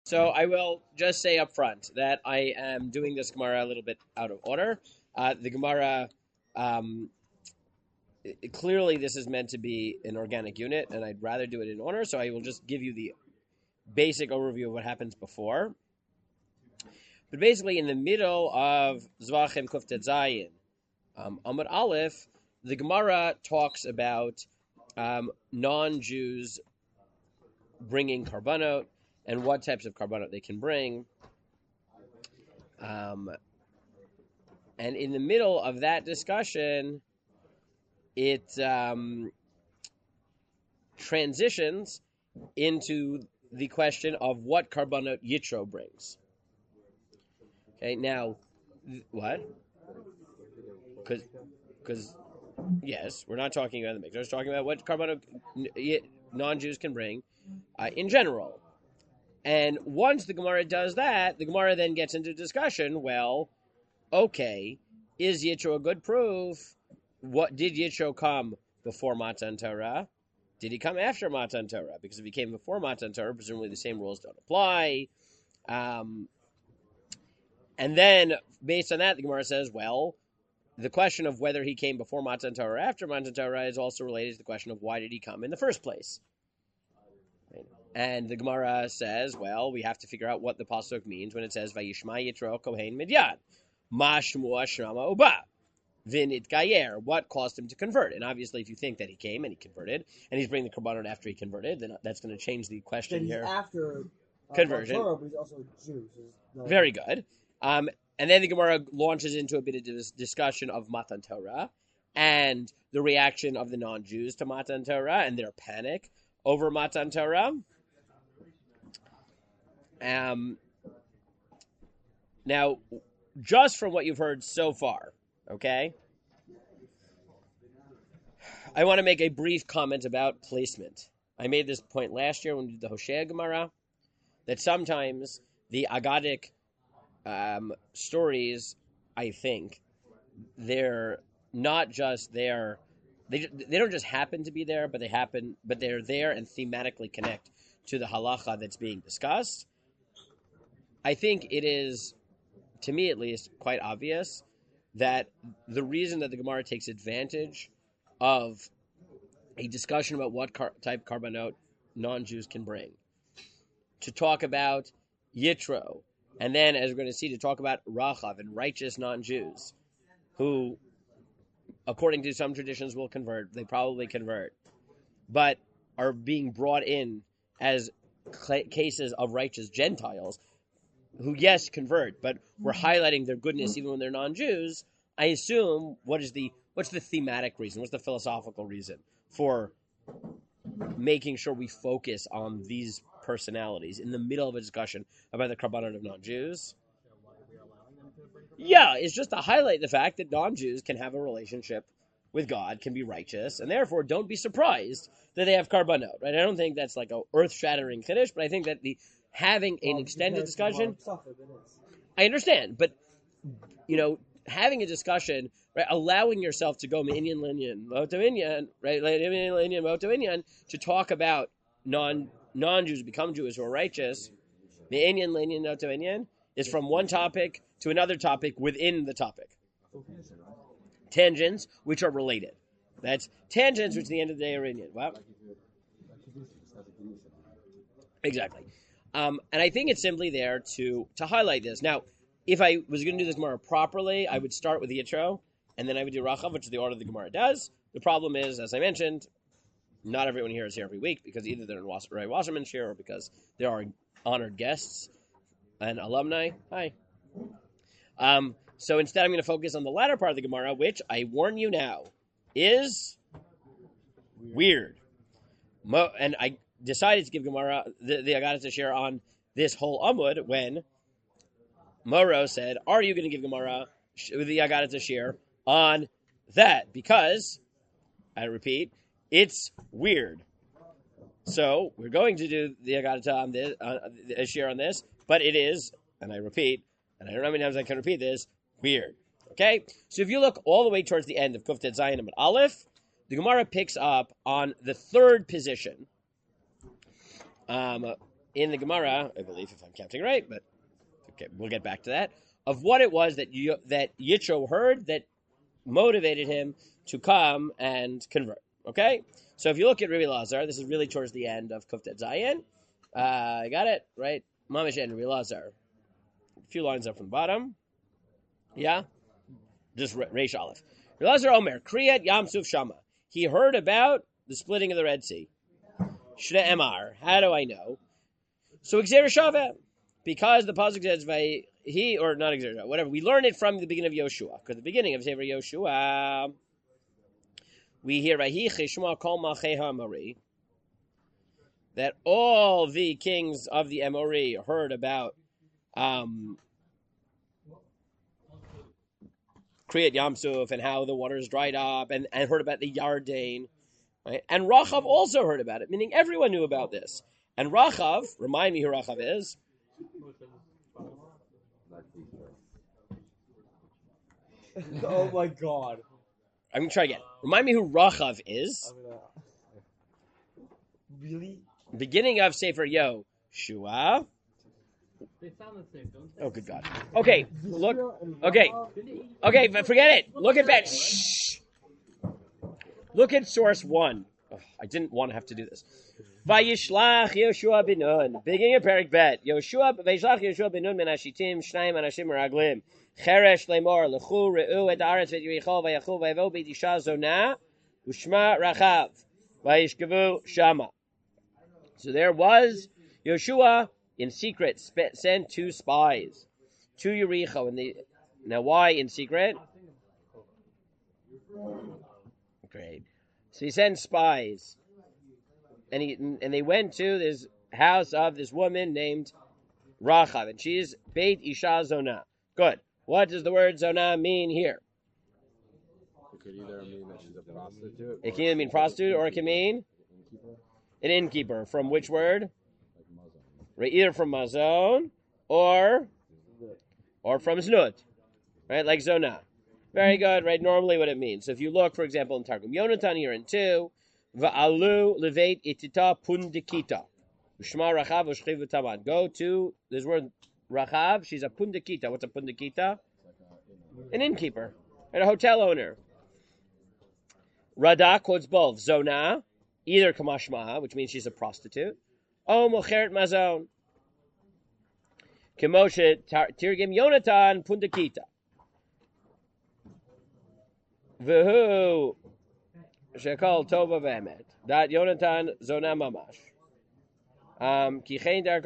So I will just say up front that I am doing this Gemara a little bit out of order. The Gemara, um, clearly, this is meant to be an organic unit, and I'd rather do it in order. So I will just give you the basic overview of what happens before. But basically, in the middle of Zvachim Kuftet Zayin, Amud Aleph, the Gemara talks about non-Jews bringing karbanot and what types of karbanot they can bring. And in the middle of that discussion, it transitions into the question of what karbanot Yitro brings. Okay, now, what? Because yes, we're not talking about the mix. We're just talking about what karbanot non-Jews can bring in general. And once the Gemara does that, the Gemara then gets into discussion. Well, okay, is Yitro a good proof? What did Yitro come before Matan Torah? Did he come after Matan Torah? Because if he came before Matan Torah, presumably the same rules don't apply. And then, based on that, the Gemara says, well, the question of whether he came before Matan Torah or after Matan Torah is also related to the question of why did he come in the first place. And the Gemara says, well, we have to figure out what the pasuk means when it says Vayishma Yitro Kohen Midyat, Ma Shmua Shrama Uba, Vinit Gayer. What caused him to convert? And obviously, if you think that he came and he converted, and he's bringing the karbanot after he converted, then that's going to change the question then he's here. After conversion, Torah, but he's also Jews. Very good. And then the Gemara launches into a bit of this discussion of Matan Torah and the reaction of the non-Jews to Matan Torah and their panic over Matan Torah. Now, just from what you've heard so far, okay, I want to make a brief comment about placement. I made this point last year when we did the Hosea Gemara, that sometimes the Agadic stories, I think, they're not just there. They don't just happen to be there, but they're there and thematically connect to the halacha that's being discussed. I think it is, to me at least, quite obvious that the reason that the Gemara takes advantage of a discussion about what type karbanot non-Jews can bring, to talk about Yitro, and then, as we're going to see, to talk about Rachav and righteous non-Jews, who, according to some traditions, will convert. They probably convert, but are being brought in as cases of righteous Gentiles, who, yes, convert, but we're highlighting their goodness even when they're non-Jews. I assume, what's the thematic reason? What's the philosophical reason for making sure we focus on these personalities in the middle of a discussion about the karbanot of non-Jews? Yeah, it's just to highlight the fact that non-Jews can have a relationship with God, can be righteous, and therefore don't be surprised that they have karbanot, right? I don't think that's like a earth-shattering finish, but I think that having an extended discussion, I understand, but having a discussion, right, allowing yourself to go minyan linyan moto inyan, right, minyan linyan moto inyan, to talk about non-Jews who become Jews who are righteous, minyan linyan moto inyan, is from one topic to another topic within the topic. Tangents which are related. That's tangents which at the end of the day are inyan. Wow. Exactly. And I think it's simply there to highlight this. Now, if I was going to do this Gemara properly, I would start with the Yitro, and then I would do Rachav, which is the order the Gemara does. The problem is, as I mentioned, not everyone here is here every week, because either they're in Ray Wasserman's here, or because there are honored guests and alumni. Hi. So instead, I'm going to focus on the latter part of the Gemara, which, I warn you now, is weird. And I decided to give Gemara the Agadah share on this whole Amud when Moro said, are you going to give Gemara the Agadah share on that? Because, I repeat, it's weird. So, we're going to do the Agadah on this, share on this, but it is, and I repeat, and I don't know how many times I can repeat this, weird. Okay? So if you look all the way towards the end of Kuftet Zayin and Aleph, the Gemara picks up on the third position, in the Gemara, I believe, if I'm counting right, but okay, we'll get back to that, of what it was that Yitro heard that motivated him to come and convert. Okay? So if you look at Rabbi Lazar, this is really towards the end of Kuftet Zayin. I got it, right? Mamish and Rabbi Lazar. A few lines up from the bottom. Yeah? Just Reish Aleph. Rabbi Lazar Omer, Kriyat Yam Suf Shama. He heard about the splitting of the Red Sea. Shne Emar. How do I know? So Xer Shaveh. Because the pasuk says he or not Xer, whatever. We learn it from the beginning of Yoshua. Because the beginning of Sefer Yoshua, we hear that all the kings of the Amori heard about Kriyat Yamsuf and how the waters dried up, and heard about the Yarden, right? And Rachav also heard about it, meaning everyone knew about this. And Rachav, remind me who Rachav is. Oh my God! I'm gonna try again. Remind me who Rachav is. Really? Beginning of Sefer Yoshua. They sound the same, don't they? Oh, good God. Okay, look. Okay, but forget it. Look at that. Shh. Look at source 1. Oh, I didn't want to have to do this. Vayishlach Yoshua bin Nun. Beginning of Perik Bet. Vayishlach Yoshua bin Nun men Hashitim, Shnayim Anashim Meraglim. Cheresh Lemor, Lechu Re'u et Aretz Vet Yerichol, Vayachu Vayevo Beit Isha Zonah, Ushma Rachav, Vayishkevu Shama. So there was Yoshua in secret sent 2 spies to Yericho. Now why in secret? Great. So he sent spies, and they went to this house of this woman named Rachav, and she's Beit Isha Zonah. Good. What does the word Zonah mean here? It could either mean that she's a prostitute. It can either mean prostitute or it can mean an innkeeper. From which word? Right, either from Mazon or from Znut. Right, like Zonah. Very good, right? Normally what it means. So if you look, for example, in Targum Yonatan here in 2, Va'alu leveit itita pundikita. Ushma Rachav ushchiv v'taman. Go to this word Rachav. She's a pundikita. What's a pundikita? An innkeeper. And a hotel owner. Radak quotes both. Zonah, either kamashma, which means she's a prostitute, or mocheret mazon. Kemoshe tirgim Yonatan pundikita. V'hu shekol tova v'emet. Dat Yonatan Zonah mamash. But he said that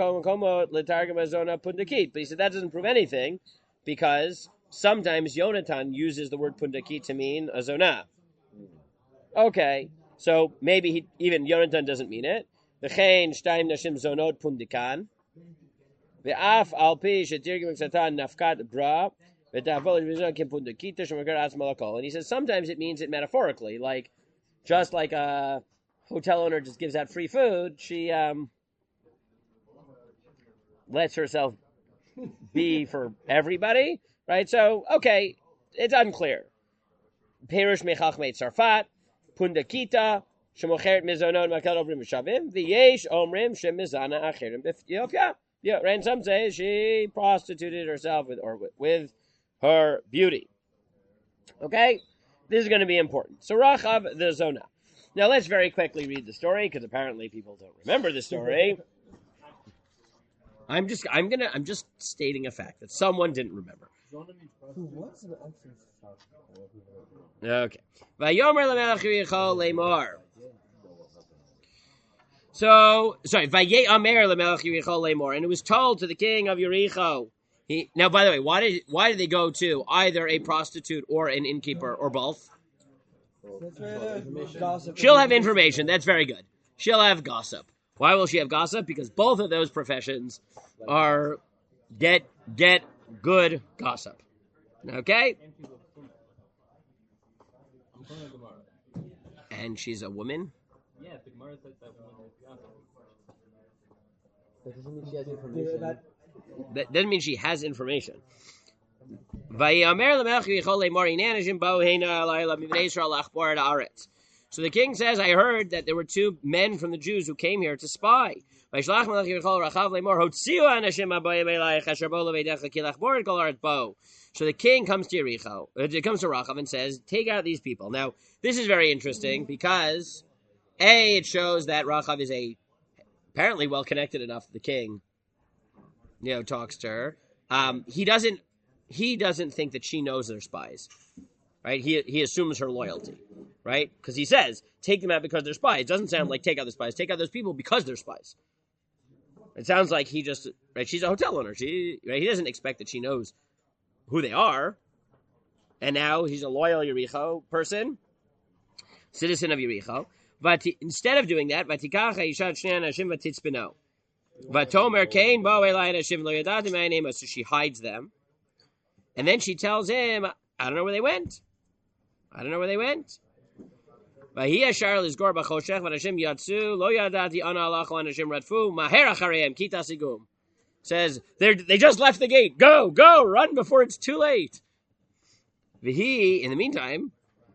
doesn't prove anything, because sometimes Yonatan uses the word pundakit to mean a zonah. Okay, so maybe even Yonatan doesn't mean it. V'chein shtayim nashim zonot pundikan. V'af al pi shetirgim ksatan nafkat bra. And he says sometimes it means it metaphorically, like just like a hotel owner just gives out free food, she lets herself be for everybody, right? So, okay, it's unclear. Perush mechachmei Tzarfat, pundakita, shemocheret mizonot makal ovrim v'shavim, v'yesh omrim shemizana acherim b'Ethiopia. Yeah, right. And some say she prostituted herself with her beauty. Okay, this is going to be important. So Rachav the Zonah. Now let's very quickly read the story, because apparently people don't remember the story. I'm just stating a fact that someone didn't remember. Okay. Vayomer lemelech Yericho lemor. So, sorry, Vayemer lemelech Yericho lemor, and it was told to the king of Yericho. Now, by the way, why did they go to either a prostitute or an innkeeper or both? She'll have information. That's very good. She'll have gossip. Why will she have gossip? Because both of those professions are get good gossip. Okay? And she's a woman? Yeah, the Gemara says that woman is gossip. That doesn't mean she has information. That doesn't mean she has information. So the king says, I heard that there were 2 men from the Jews who came here to spy. Vaishlach Melech Yericho Rachav Lemor Hotziu Anashim Abayim Elayich Asher Bo Levedecha Kilach Bored Kol Aretz Bo. So the king comes to Yericho. It comes to Rachav and says, "Take out these people." Now this is very interesting because it shows that Rachav is apparently well connected enough. The king, talks to her. He doesn't think that she knows they're spies, right? He assumes her loyalty, right? Because he says, "Take them out because they're spies." It doesn't sound like take out the spies. Take out those people because they're spies. It sounds like he just, right? She's a hotel owner. He doesn't expect that she knows who they are. And now he's a loyal Yericho person, citizen of Yericho. But instead of doing that, so she hides them. And then she tells him, I don't know where they went. Says, they just left the gate. Go, run before it's too late. V'hi, in the meantime,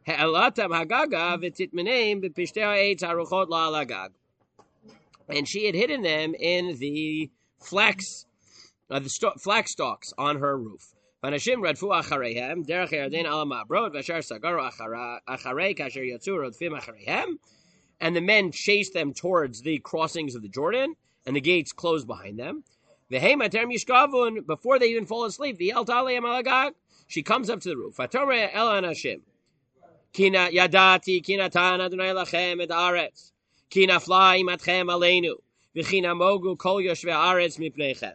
and she had hidden them in the flax stalks on her roof. And the men chased them towards the crossings of the Jordan, and the gates closed behind them. Before they even fall asleep, she comes up to the roof. Kina yadati, kina tan Adonai lachem et aretz, kina fly matchem aleinu, v'china mogu kol yoshvei aretz mipneichem.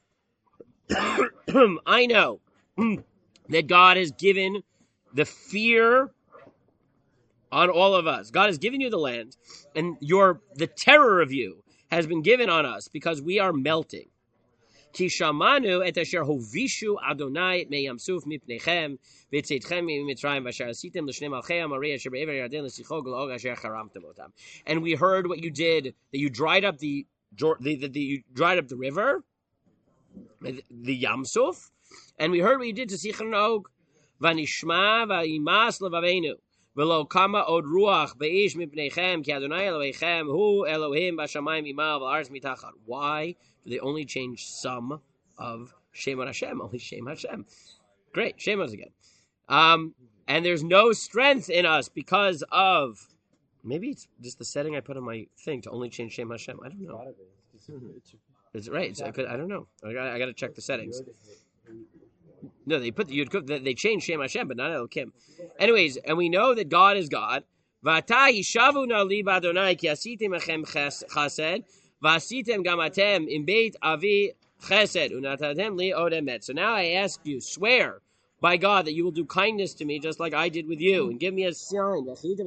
I know that God has given the fear on all of us. God has given you the land, and the terror of you has been given on us because we are melting. Ki shamanu et asher hovishu Adonai et meyam suf mipneichem v'tzeitchem mimitzrayim v'asher asitem l'shnei malchei amarei asher be'ever yarden l'sichog l'og asher charamtem otam. And we heard what you did, that you dried up you dried up the river, the Yam Suf, and we heard what you did to Sichon Og. V'nishma v'imas levaveinu v'lo kama od ruach be'ish mipneichem ki Adonai Elohechem hu Elohim b'shamayim imal v'aretz mitachar. Why do they only change some of Shem Hashem? Only Shem Hashem. Great, Shem again. And there's no strength in us because of, maybe it's just the setting I put on my thing to only change Shem Hashem. I don't know. It's right. I don't know. I got to check the settings. No, they changed Shem Hashem, but not Elokim. Anyways, and we know that God is God. V'ata hishavu na li b'Adonai ki asitim echem chesed v'asitem gam atem im beit avi chesed unatatem li od emet. So now I ask you, swear by God that you will do kindness to me just like I did with you, and give me a sign.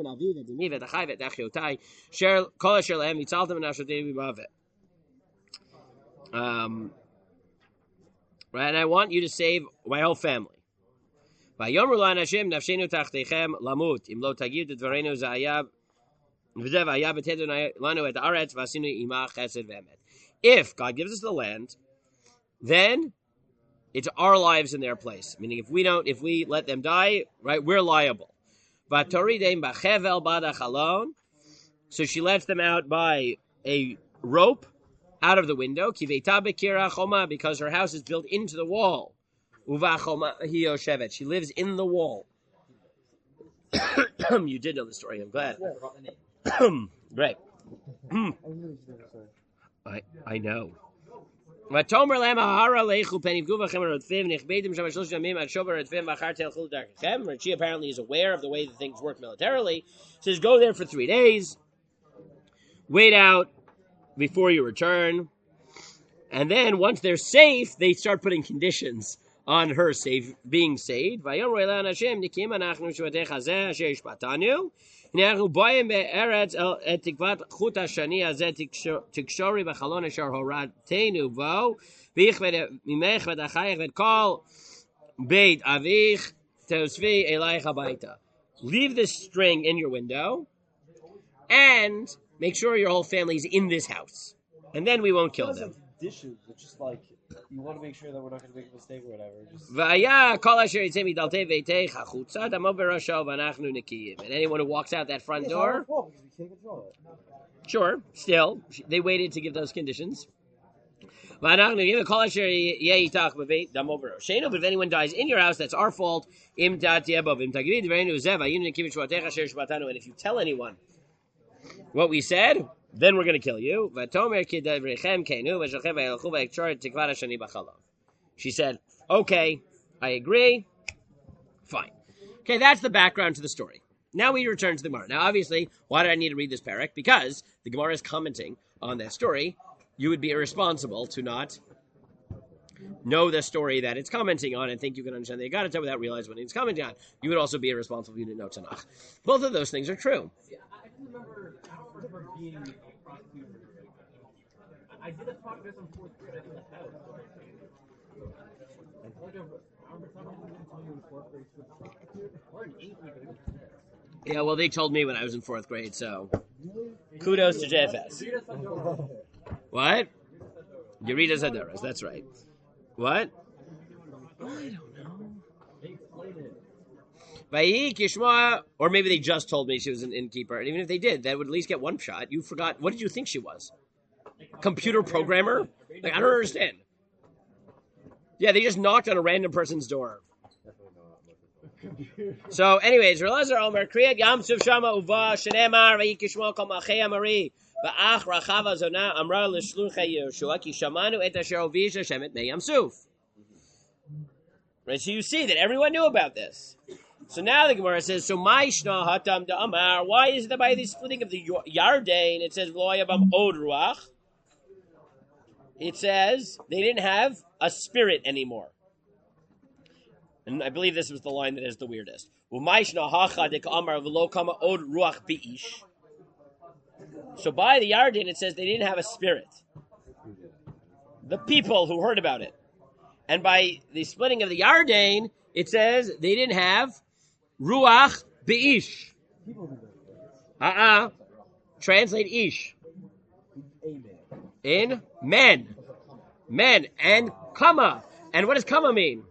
Right, and I want you to save my whole family. If God gives us the land, then it's our lives in their place. Meaning, if we let them die, right, we're liable. So she lets them out by a rope out of the window, because her house is built into the wall. She lives in the wall. You did know the story, I'm glad. Great. I know. But she apparently is aware of the way that things work militarily. Says, go there for 3 days. Wait out before you return. And then once they're safe, they start putting conditions on her being saved. And we heard leave this string in your window and make sure your whole family's in this house. And then we won't kill them. dishes. It's just like you want to make sure that we're not going to make a mistake or whatever. Just... And anyone who walks out that front door, it's our fault because we can't control it. sure, still, they waited to give those conditions. But if anyone dies in your house, that's our fault. And if you tell anyone what we said, then we're going to kill you. She said, okay, I agree. Fine. Okay, that's the background to the story. Now we return to the Gemara. Now, obviously, why did I need to read this parak? Because the Gemara is commenting on that story. You would be irresponsible to not know the story that it's commenting on and think you can understand the Agadah without realizing what it's commenting on. You would also be irresponsible if you didn't know Tanakh. Both of those things are true. Yeah, I don't remember being a prostitute. I did a talk this in fourth grade in the house. I remember someone didn't tell you in fourth grade to be a prostitute, or in eighth grade. Yeah, well, they told me when I was in fourth grade, so kudos to JFS. What? Yerida Zadoras, that's right. What? I don't know. Vayik Yishma, or maybe they just told me she was an innkeeper. And even if they did, that would at least get one shot. You forgot. What did you think she was? Computer programmer? Like, I don't understand. Yeah, they just knocked on a random person's door. So, anyways, Relazar Omer Kriyat Yam Suv Shama Uva Shenemar Vayik Yishma Kol Malchei Amari Va'ach Rachava Zona Amra L'Shluchei Yehoshua Ki Shamanu Et Asher Ovish Shemet Me Yam Suf. Right, so you see that everyone knew about this. So now the Gemara says, so Ma'ishna Hatam Da Amar, why is it that by the splitting of the Yarden it says Lo Yabam Od Ruach? It says they didn't have a spirit anymore. And I believe this was the line that is the weirdest. So by the Yarden, it says they didn't have a spirit. The people who heard about it. And by the splitting of the Yarden, it says they didn't have Ruach Be'ish. Translate Ish. In men. Men. And Kama. And what does Kama mean?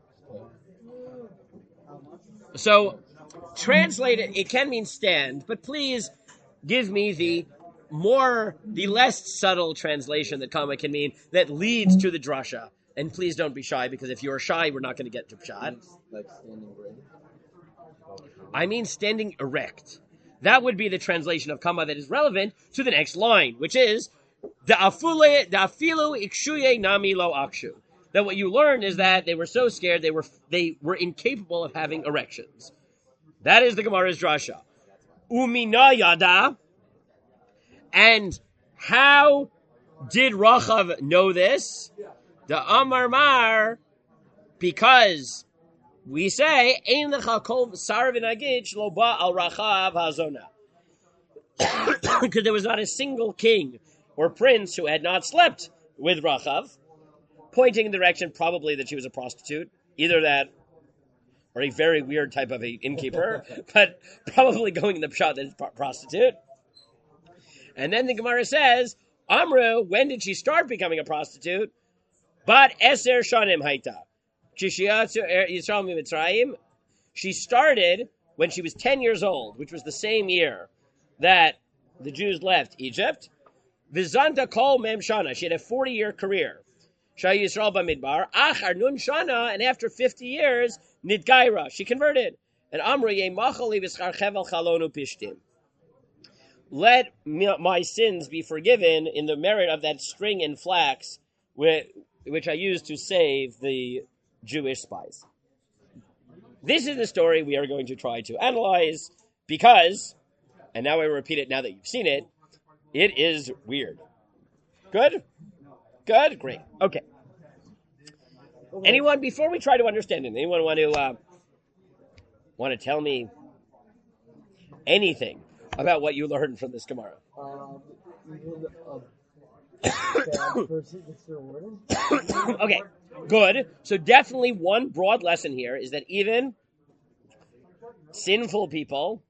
So, translate it, it can mean stand, but please give me the less subtle translation that Kama can mean that leads to the drasha. And please don't be shy, because if you're shy, we're not going to get to Pshat. Like standing erect. I mean standing erect. That would be the translation of Kama that is relevant to the next line, which is the afilu ikshuye nami lo akshu. That what you learned is that they were so scared they were incapable of having erections. That is the Gemara's drasha. Umina yada. And how did Rachav know this? The Amar Mar, because we say Ein lecha kol sar v'nagid shlo ba al Rachav hazona. Because there was not a single king or prince who had not slept with Rachav, pointing in the direction probably that she was a prostitute, either that or a very weird type of an innkeeper, but probably going in the pshat that it's prostitute. And then the Gemara says, Amru, when did she start becoming a prostitute? But Eser Shanim Haita. She started when she was 10 years old, which was the same year that the Jews left Egypt. Vizanta Kol Mem Shana. She had a 40-year career. Shai Yisrael Bamidbar. Achar Nun Shana, and after 50 years, Nidgaira. She converted. And Amru Yemachali V'schar Chevel Chalonu Pishtim. Let my sins be forgiven in the merit of that string and flax which I used to save the Jewish spies. This is the story we are going to try to analyze because, and now I repeat it now that you've seen it, it is weird. Good? Good? Great. Okay. Anyone, before we try to understand it, anyone want to tell me anything about what you learned from this Gemara? Even a bad person gets rewarded. Okay, good. So definitely one broad lesson here is that even sinful people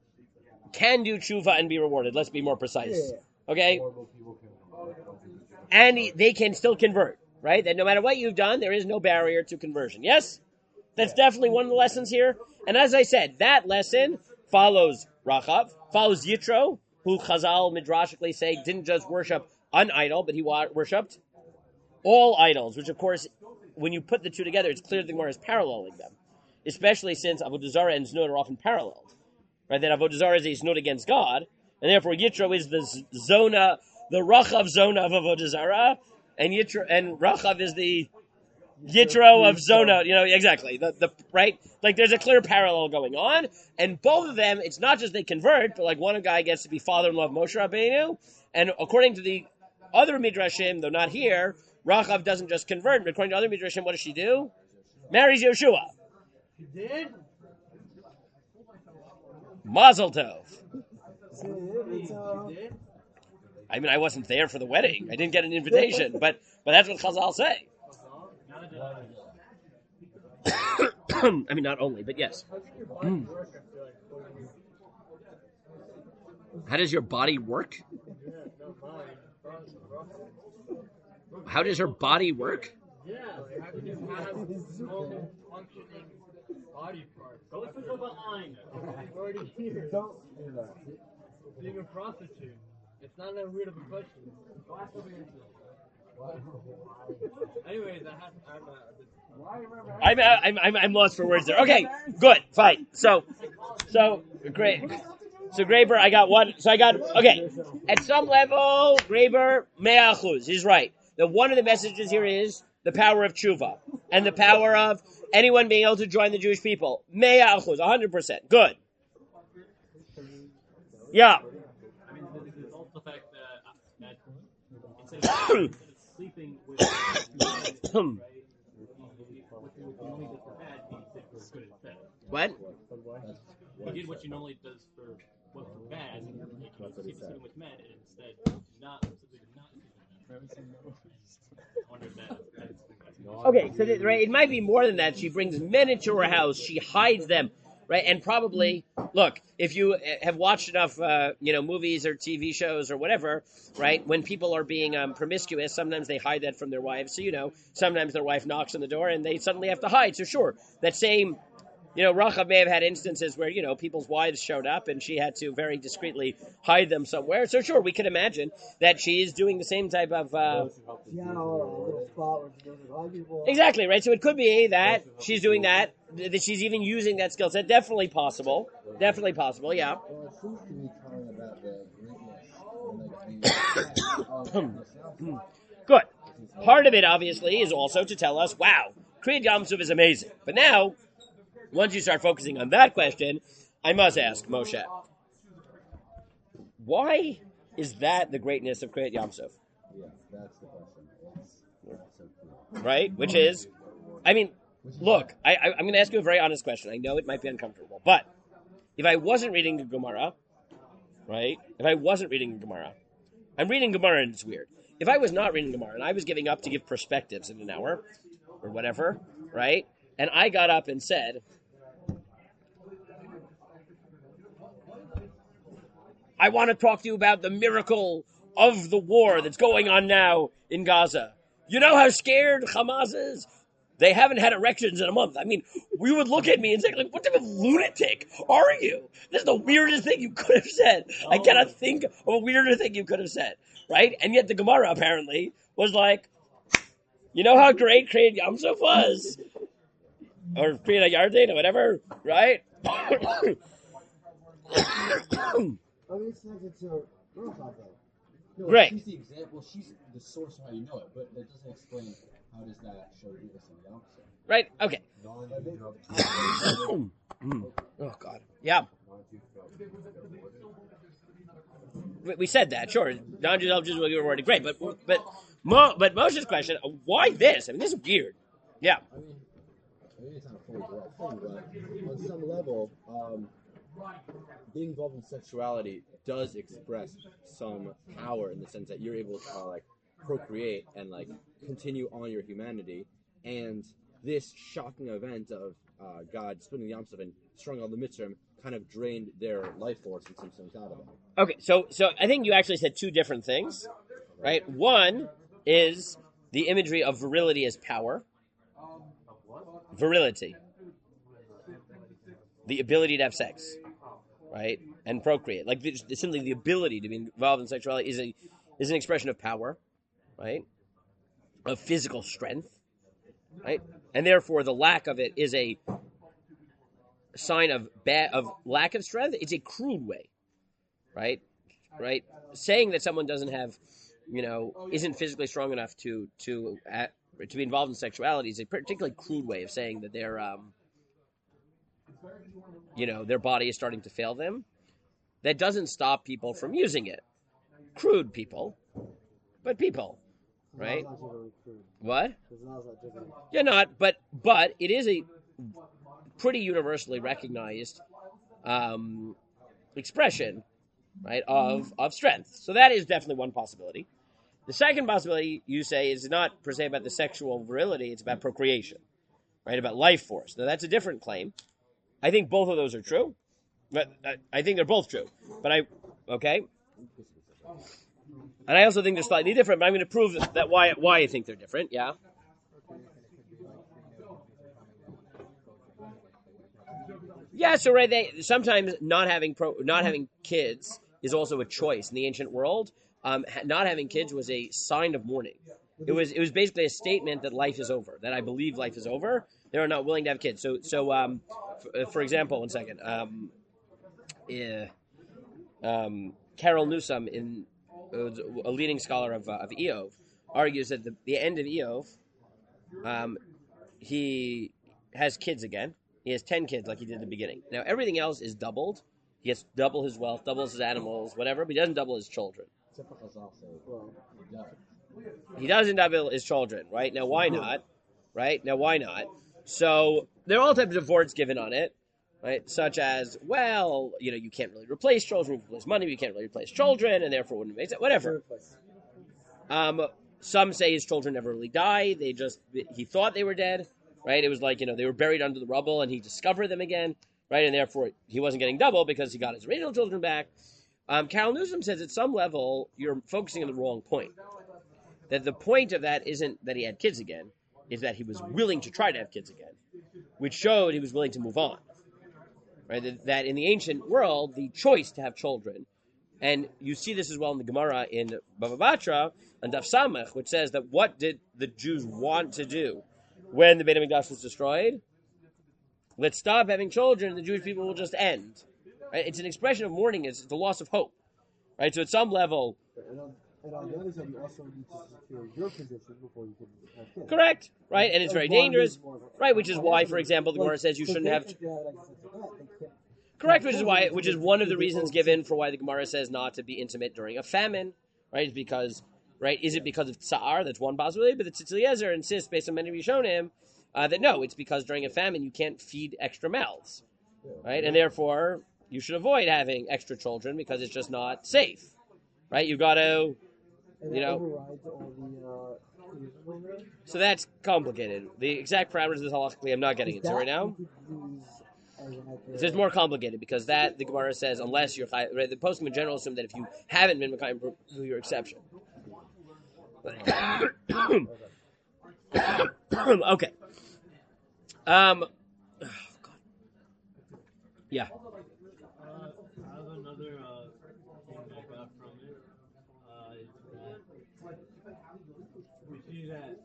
can do tshuva and be rewarded. Let's be more precise. Okay? and they can still convert, right? That no matter what you've done, there is no barrier to conversion. Yes? That's definitely one of the lessons here. And as I said, that lesson follows Rachav, follows Yitro, who Chazal midrashically say didn't just worship an idol, but he worshipped all idols, which of course, when you put the two together, it's clear the Gemara is paralleling them, especially since Avodah Zarah and Znut are often paralleled. Right? That Avodah Zarah is a Znut against God, and therefore Yitro is the zona, the Rachav zona of Avodah Zarah, and Rachav is the Yitro of Zona, exactly. The right, like there's a clear parallel going on, and both of them, it's not just they convert, but like one guy gets to be father-in-law of Moshe Rabbeinu, and according to the other midrashim, though not here, Rachav doesn't just convert, but according to other midrashim, what does she do? Marries Yeshua. She did? Mazel tov. She did? I mean, I wasn't there for the wedding. I didn't get an invitation, but that's what Chazal say. I mean, not only, but yes. How does your body work? How does her body work? Yeah, how can you have normal functioning body parts? Go switch up a line. I'm already here. Don't do that. Being a prostitute. It's not that weird of a question. Go ask over here. Anyways, I'm lost for words there. Okay, good, fine. So great. So Graber, I got one. So I got okay. At some level, Graber 100%. He's right. That one of the messages here is the power of tshuva and the power of anyone being able to join the Jewish people. 100%. Good. Yeah. I mean, there's also the fact that instead of sleeping with What? He did what you normally does for what's bad. He keeps sleeping with men and instead not. Okay, so right, it might be more than that. She brings men into her house. She hides them, right? And probably, look, if you have watched enough, movies or TV shows or whatever, right? When people are being promiscuous, sometimes they hide that from their wives. So, sometimes their wife knocks on the door and they suddenly have to hide. So sure, that same, Rachav may have had instances where, people's wives showed up and she had to very discreetly hide them somewhere. So sure, we could imagine that she is doing the same type of... Exactly, right? So it could be that she's doing that she's even using that skill set. Definitely possible, yeah. Well, it seems to be talking about the greatness. Good. Part of it, obviously, is also to tell us, wow, Kriyat Yam Suf is amazing. But now... once you start focusing on that question, I must ask, Moshe, why is that the greatness of Kriyat Yam Suf? Yeah, that's the question. Right? Which is, look, I'm going to ask you a very honest question. I know it might be uncomfortable, but if I wasn't reading the Gemara, right? If I wasn't reading the Gemara, I'm reading Gemara and it's weird. If I was not reading Gemara and I was giving up to give perspectives in an hour or whatever, right? And I got up and said, I want to talk to you about the miracle of the war that's going on now in Gaza. You know how scared Hamas is? They haven't had erections in a month. I mean, we would look at me and say, like, what type of lunatic are you? This is the weirdest thing you could have said. I cannot think of a weirder thing you could have said, right? And yet the Gemara apparently was like, you know how great Kriyat Yam Suf was? Or Kriyat Yarden or whatever, right? It's a Rachav, though. Great. She's the example. She's the source of how you know it, but that doesn't explain how does that show greatness in the opposite. Right, okay. Oh, God. Yeah. We said that, sure. Non-Jews were already great, but Moshe's question, why this? I mean, this is weird. Yeah. Maybe it's not a fully direct thing, but on some level, being involved in sexuality does express some power in the sense that you're able to procreate and continue on your humanity. And this shocking event of God splitting the Yam Suf and destroying all the Mitzrayim kind of drained their life force in some sense out of them. Okay, so I think you actually said two different things, right? One, is the imagery of virility as power. Virility. The ability to have sex, right? And procreate. Like, simply the ability to be involved in sexuality is an expression of power, right? Of physical strength, right? And therefore, the lack of it is a sign of lack of strength. It's a crude way, right? Right? Saying that someone doesn't have, isn't physically strong enough to be involved in sexuality is a particularly crude way of saying that they're, their body is starting to fail them. That doesn't stop people from using it. Crude people, but people, right? What? Yeah, but it is a pretty universally recognized expression, right, of strength. So that is definitely one possibility. The second possibility, you say, is not per se about the sexual virility, it's about procreation, right, about life force. Now, that's a different claim. I think both of those are true. But I think they're both true. But okay? And I also think they're slightly different, but I'm going to prove that why I think they're different, yeah? Yeah, so right, sometimes not having kids is also a choice. In the ancient world, not having kids was a sign of mourning. It was basically a statement that life is over, that I believe life is over. They are not willing to have kids. So for example, one second. Carol Newsom, a leading scholar of Eov, argues that the end of Eov, he has kids again. He has 10 kids like he did at the beginning. Now, everything else is doubled. He gets double his wealth, doubles his animals, whatever, but he doesn't double his children. He doesn't double his children, right? Now, why not? Right? Now, why not? So, there are all types of words given on it, right? Such as, well, you can't really replace children. You can replace money, but you can't really replace children, and therefore wouldn't make sense. Whatever. Some say his children never really die. He thought they were dead, right? It was like, they were buried under the rubble, and he discovered them again, right? And therefore, he wasn't getting double because he got his original children back. Carol Newsom says at some level, you're focusing on the wrong point. That the point of that isn't that he had kids again, is that he was willing to try to have kids again, which showed he was willing to move on. Right? That in the ancient world, the choice to have children, and you see this as well in the Gemara in Bava Batra and Daf Samech, which says that what did the Jews want to do when the Beit HaMikdash was destroyed? Let's stop having children, and the Jewish people will just end. Right? It's an expression of mourning. It's the loss of hope. Right? So at some level, and on the other side, you also need to secure your position before you can have kids. Correct, right? And it's very dangerous, right? Which is why, for example, the Gemara says you shouldn't have. Correct, which is one of the reasons given for why the Gemara says not to be intimate during a famine, right? Is because, right? Is it because of tsa'ar? That's one possibility, but the Tzitz Eliezer insists, based on many Rishonim, that no, it's because during a famine you can't feed extra mouths, right? And therefore you should avoid having extra children because it's just not safe, right? You've got to. So that's complicated. The exact parameters of this halachically, I'm not getting into right now. It's more complicated because the Gemara says unless you're right, the poskim in general assume that if you haven't been Mekayim, your exception. Okay. Oh God. Yeah. I have another thing I got from it. We see that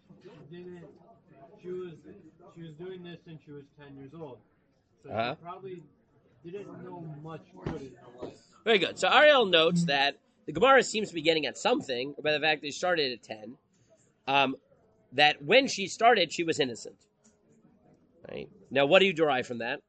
she was doing this since she was 10 years old. So she probably didn't know much good in her life. Very good. So Ariel notes that the Gemara seems to be getting at something by the fact that she started at 10. That when she started, she was innocent. Right? Now, what do you derive from that?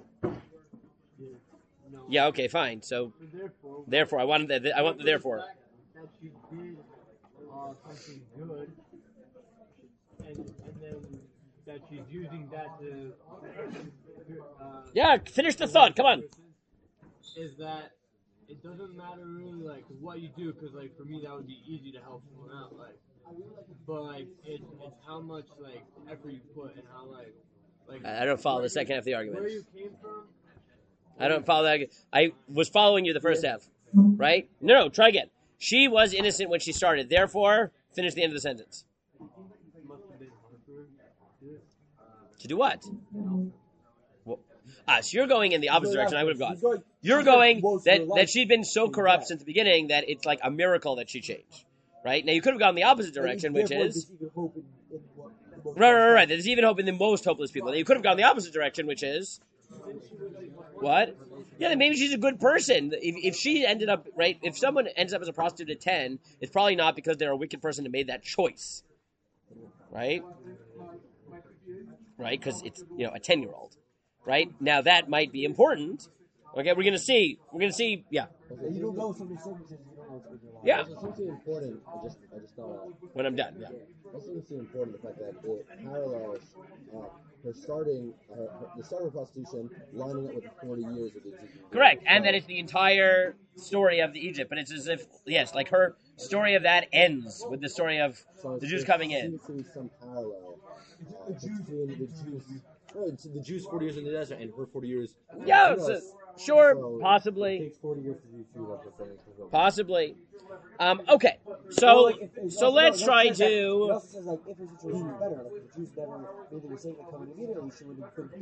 No. Yeah, okay, fine. So, therefore, I want the therefore. That she did something good, and then that she's using that to... yeah, finish the thought, come on. Is that it doesn't matter really, like, what you do, because, like, for me, that would be easy to help someone out, like, but, like, it's how much, like, effort you put and how, like I don't follow the second half of the argument. Where you came from? I don't follow that. I was following you the first half, right? No, try again. She was innocent when she started. Therefore, Finish the end of the sentence. Must have been hard for her to do it. To do what? Well, so you're going in the opposite direction I would have gone. She's going- You're she's going most of her that life. she'd been so corrupt since the beginning that it's like a miracle that she changed. Right? Now you could have gone the opposite direction, which Therefore, is there's even hope in what- the most- right. There's even hope in the most hopeless people. Now you could have gone the opposite direction, which is what? Yeah, then maybe she's a good person. If she ended up right, if someone ends up as a prostitute at 10, it's probably not because they're a wicked person who made that choice, right? Right, because it's a 10-year-old, right? Now that might be important. Okay, we're gonna see. Yeah, You don't know some of the circumstances. You don't know what's going on. yeah. There's something important. I just thought of. When I'm done, yeah. Also, it's important the fact that it parallels her starting the start of her prostitution lining up with the 40 years of the Egyptian. Correct, and that it's the entire story of the Egypt, but it's as if like her story of that ends with the story of So the Jews there coming in. seems to be some parallel between the Jews. No, it's the Jews 40 years in the desert and her 40 years. Yeah, with us. sure, So, It possibly. takes 40 years to do two, like we're saying. for Zoe. Possibly. Okay, Well, so like, if- so also, let's it try says that- It to. also says, like, if her situation was better, like, if the Jews never made the mistake of coming immediately, she would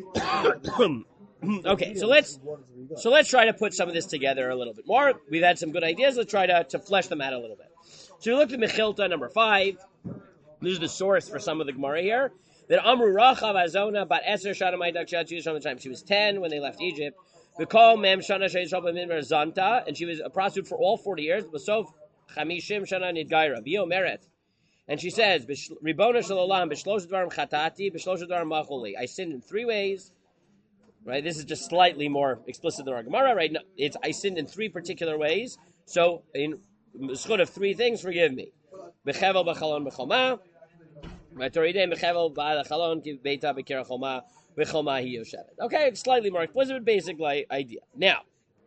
have Okay, so let's try to put some of this together a little bit more. We've had some good ideas. Let's try to flesh them out a little bit. So we looked at Mechilta number 5. This is the source for some of the Gemara here. That Amru Rachav Azona Bat Eser Shana Maidak Jews from the time she was 10 when they left Egypt. We call Mem Shana Sheish Rabba Mimmer Zanta, and she was a prostitute for all 40 years. Basof Chamishim Shana Nidgaira Bio Meret, and she says, "Ribona Shalom B'shlosh Dvarim Chatati B'shlosh Dvarim Macholi." I sinned in 3 ways. Right, this is just slightly more explicit than our Gemara. Right, no, it's I sinned in 3 particular ways. So in schut of 3 things, forgive me. B'chevel b'chalon b'choma. Okay, slightly more explicit, but basic idea. Now,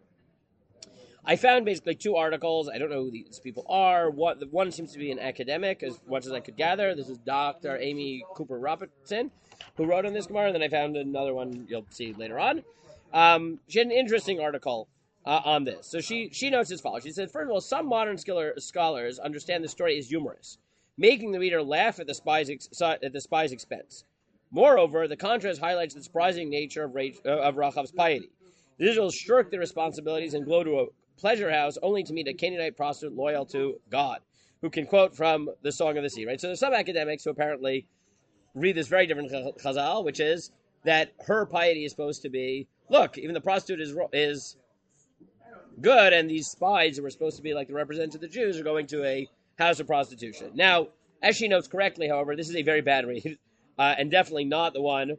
I found basically 2 articles. I don't know who these people are. One seems to be an academic, as much as I could gather. This is Dr. Amy Cooper Robertson, who wrote on this Gemara, and then I found another one you'll see later on. She had an interesting article on this. So she notes as follows. She said, first of all, some modern scholars understand the story is humorous, making the reader laugh at the spy's expense. Moreover, the contrast highlights the surprising nature of Rachav's piety. The Israels shirk their responsibilities and go to a pleasure house only to meet a Canaanite prostitute loyal to God, who can quote from the Song of the Sea. Right. So there's some academics who apparently read this very different chazal, which is that her piety is supposed to be, look, even the prostitute is good, and these spies who were supposed to be like the representatives of the Jews are going to a house of prostitution. Now, as she notes correctly, however, this is a very bad read, and definitely not the one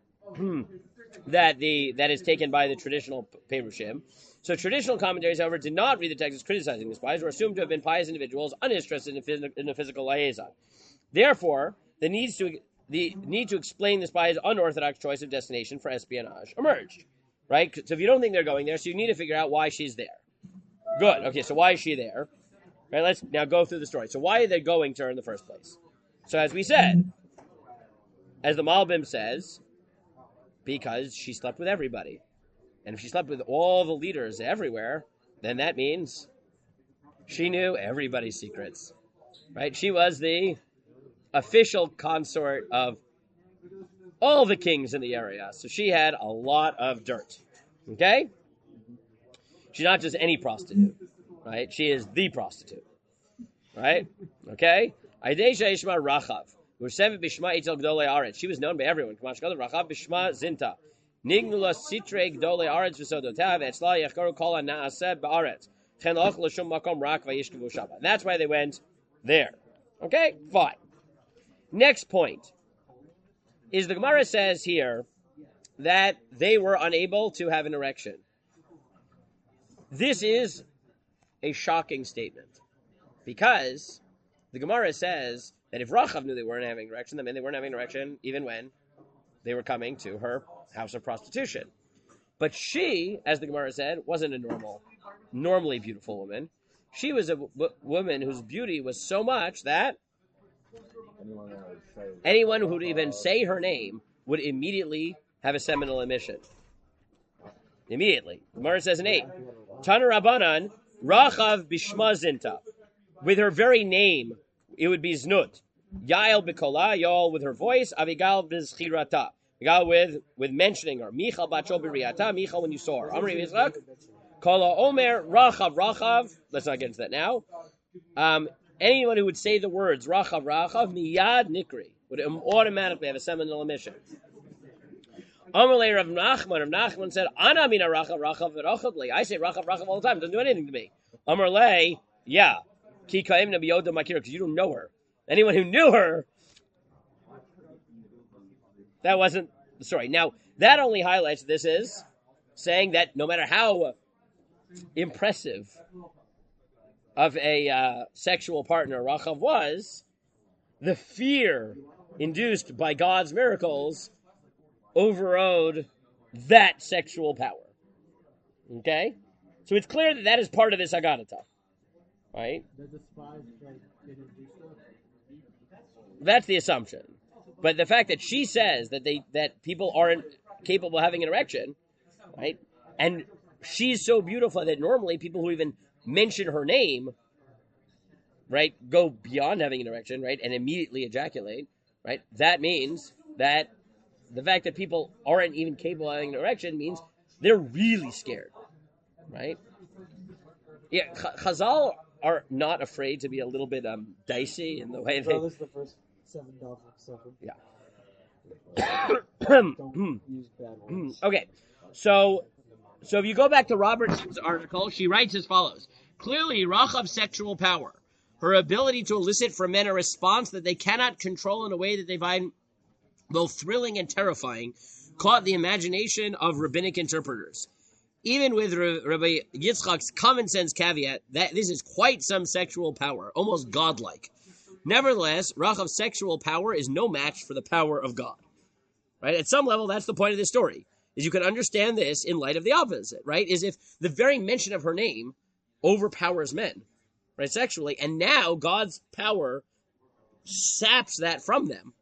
that is taken by the traditional Perushim. So traditional commentaries, however, did not read the text as criticizing the spies, or assumed to have been pious individuals uninterested in a physical liaison. Therefore, the need to explain the spies' unorthodox choice of destination for espionage emerged. Right? So if you don't think they're going there, so you need to figure out why she's there. Good. Okay, so why is she there? Right, let's now go through the story. So why are they going to her in the first place? So as we said, as the Malbim says, because she slept with everybody. And if she slept with all the leaders everywhere, then that means she knew everybody's secrets. Right? She was the official consort of all the kings in the area. So she had a lot of dirt. Okay? She's not just any prostitute. Right? She is the prostitute. Right? Okay? Aidesha Ishma Rachav. She was known by everyone. Rachav Bishma Zinta. Nignula Sitre Gdole Aretz V'Sodotav Etzla Yachkaru Kol HaNaaseh Ba'aretz. Chen Loch L'Shum Makom Rak V'Yishkavu Shabbat. That's why they went there. Okay? Fine. Next point is the Gemara says here that they were unable to have an erection. This is a shocking statement because the Gemara says that if Rachav knew they weren't having an erection, that meant they weren't having an erection even when they were coming to her house of prostitution. But she, as the Gemara said, wasn't a normally beautiful woman. She was a woman whose beauty was so much that anyone who would even say her name would immediately have a seminal emission. Immediately. The Gemara says in 8, Tana Rabbanan, Rachav Bishma Zinta. With her very name, it would be znut. Yael b'kola, Yael with her voice, Avigal b'zchirata. Avigal with mentioning her. Michal bacho b'riyata, Michal when you saw her. Amri Yitzchak, Kola Omer, Rachav. Let's not get into that now. Anyone who would say the words Rachav, Miyad Nikri would automatically have a seminal emission. Amalei Rav Nachman said, Ana mina Rachav v'rachavli. I say Rachav all the time. It doesn't do anything to me. Amalei, yeah. Ki ka'im nabiyoda makira, because you don't know her. Anyone who knew her, that wasn't the story. Now, that only highlights this is saying that no matter how impressive of a sexual partner Rachav was, the fear induced by God's miracles overrode that sexual power. Okay? So it's clear that that is part of this Haggadah. Right? That the spies didn't do stuff. That's the assumption. But the fact that she says that people aren't capable of having an erection, right? And she's so beautiful that normally people who even mention her name, right, go beyond having an erection, right, and immediately ejaculate, right? That means that the fact that people aren't even capable of having an erection means they're really scared, right? Yeah, Chazal are not afraid to be a little bit dicey in the way they... Well, this is the first 7 dollars something. Yeah. Don't use bad words. Okay, so if you go back to Robertson's article, she writes as follows. Clearly, Rachav's sexual power, her ability to elicit from men a response that they cannot control in a way that they find both thrilling and terrifying, caught the imagination of rabbinic interpreters. Even with Rabbi Yitzchak's common sense caveat that this is quite some sexual power, almost godlike. Nevertheless, Rachav's sexual power is no match for the power of God. Right? At some level, that's the point of this story, is you can understand this in light of the opposite, right? Is if the very mention of her name overpowers men, right, sexually, and now God's power saps that from them.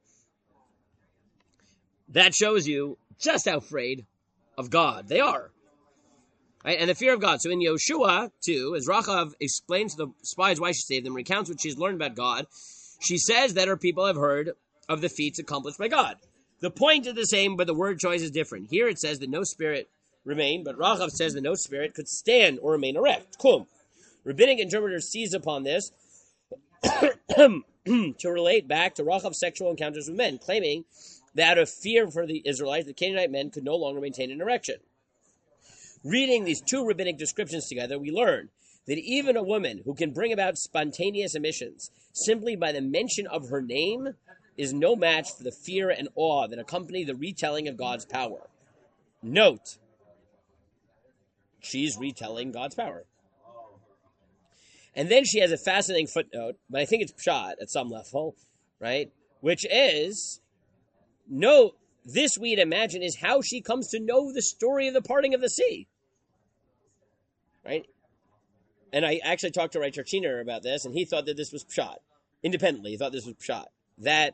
That shows you just how afraid of God they are. Right? And the fear of God. So in Yoshua, too, as Rachav explains to the spies why she saved them, recounts what she's learned about God, she says that her people have heard of the feats accomplished by God. The point is the same, but the word choice is different. Here it says that no spirit remained, but Rachav says that no spirit could stand or remain erect. Kum. Rabbinic interpreters seize upon this to relate back to Rachav's sexual encounters with men, claiming that out of fear for the Israelites, the Canaanite men could no longer maintain an erection. Reading these two rabbinic descriptions together, we learn that even a woman who can bring about spontaneous emissions simply by the mention of her name is no match for the fear and awe that accompany the retelling of God's power. Note, she's retelling God's power. And then she has a fascinating footnote, but I think it's pshat at some level, right? Which is, no, this we'd imagine is how she comes to know the story of the parting of the sea. Right? And I actually talked to Ray Charchiner about this, and he thought that this was pshat. Independently, he thought this was pshat. That,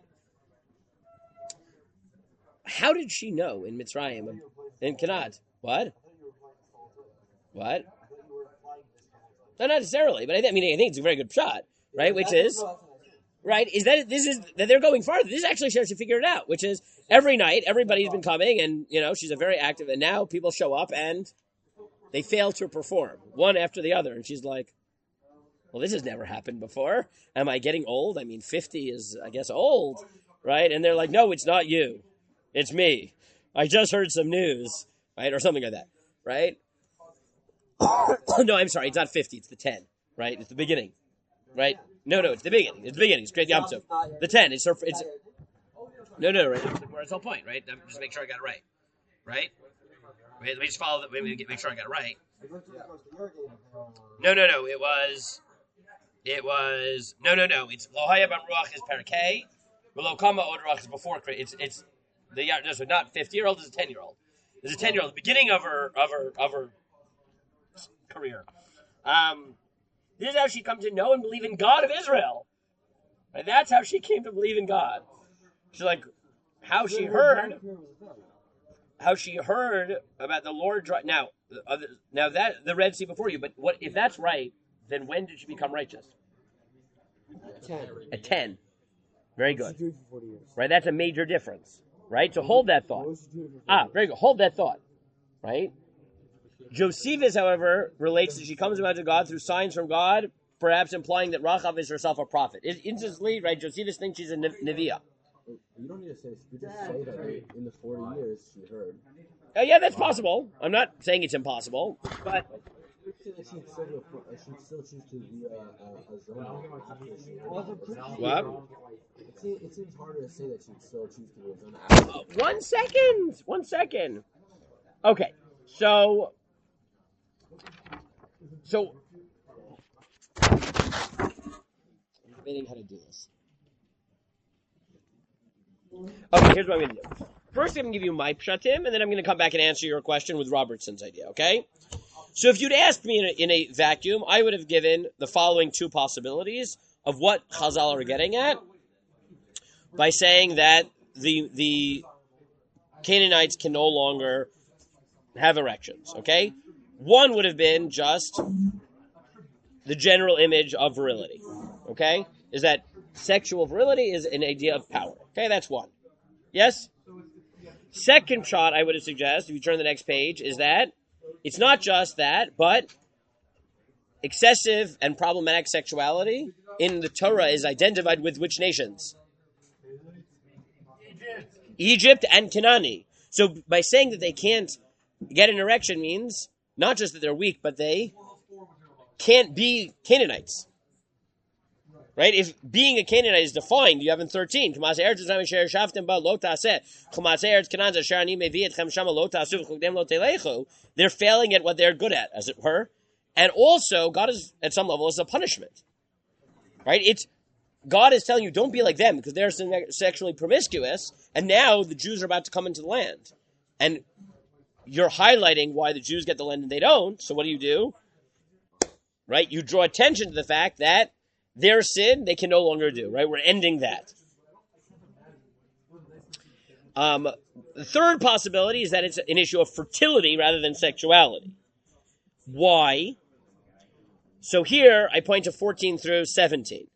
how did she know in Mitzrayim, in Canaan? What? What? Not necessarily, but I think it's a very good pshat, right? Which is, right, is that that they're going farther. This actually shows you figure it out, which is every night, everybody's been coming, and, she's a very active, and now people show up, and they fail to perform, one after the other. And she's like, well, this has never happened before. Am I getting old? I mean, 50 is, I guess, old, right? And they're like, no, it's not you. It's me. I just heard some news, right? Or something like that, right? No, I'm sorry. It's not 50. It's the 10, right? It's the beginning, right? No, it's the beginning. It's the beginning. It's Great Yom Tov. The 10. It's no, right? That's the whole point, right? Just make sure I got it right, right? Wait, let me just follow. Make sure I got it right. No. It was no. It's Lohaya Bamruach is Parakeh. Velokama Odruach is before. It's the so not 50-year-old. It's a 10-year-old. There's a 10-year-old. The beginning of her career. This is how she comes to know and believe in God of Israel. Right? That's how she came to believe in God. She's like, how she heard about the Lord. Now that the Red Sea before you. But what if that's right? Then when did she become righteous? 10. At 10. Very What good. should you do for 40 years? Right? That's a major difference. Right? So hold that thought. What should you do for 40 years? Very good. Hold that thought. Right? Josephus, however, relates that she comes about to God through signs from God, perhaps implying that Rachav is herself a prophet. Instantly, right? Josephus thinks she's a Neviah. You don't need to say, you just say that in the 40 years she heard. Yeah, that's possible. I'm not saying it's impossible, but She'd still choose to be a Zona after she heard. what? It seems harder to say that she'd still choose to be a Zona after. 1 second. 1 second. Okay, so I'm debating how to do this. Okay, here's what I'm going to do. First, I'm going to give you my pshatim, and then I'm going to come back and answer your question with Robertson's idea, okay? So if you'd asked me in a vacuum, I would have given the following two possibilities of what Chazal are getting at by saying that the Canaanites can no longer have erections, okay? One would have been just the general image of virility, okay? Is that sexual virility is an idea of power, okay? That's one. Yes? Second shot I would have suggested, if you turn to the next page, is that it's not just that, but excessive and problematic sexuality in the Torah is identified with which nations? Egypt and Canaan. So by saying that they can't get an erection means not just that they're weak, but they can't be Canaanites. Right? If being a Canaanite is defined, you have in 13, they're failing at what they're good at, as it were. And also, God is, at some level, is a punishment. Right? God is telling you, don't be like them, because they're sexually promiscuous, and now the Jews are about to come into the land. And you're highlighting why the Jews get the land and they don't, so what do? Right? You draw attention to the fact that their sin, they can no longer do, right? We're ending that. The third possibility is that it's an issue of fertility rather than sexuality. Why? So here, I point to 14 through 17.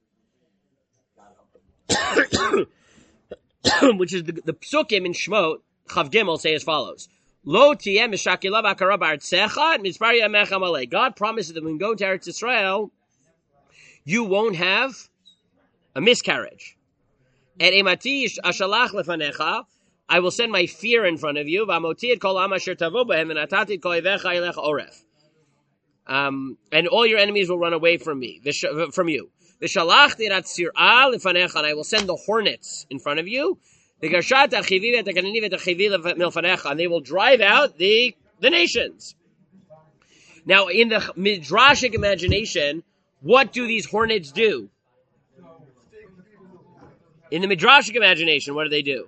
Which is the psukim in Shemot, Chav Gimel, say as follows. Lo tiyeh mishakila b'akara b'artzecha mispar yamecha malei. God promises that when we go to Eretz Yisrael, you won't have a miscarriage. And emati ashalach lefanecha, I will send my fear in front of you. V'amoti et kol am asher tavo b'hem v'natati et kol oivecha ilech oref. And all your enemies will run away from me, from you. V'shalachti et tzir'ah lefanecha, and I will send the hornets in front of you. V'gashat achivi et hakanani et achivi milfanecha, and they will drive out the nations. Now, in the midrashic imagination, what do these hornets do? In the midrashic imagination, what do?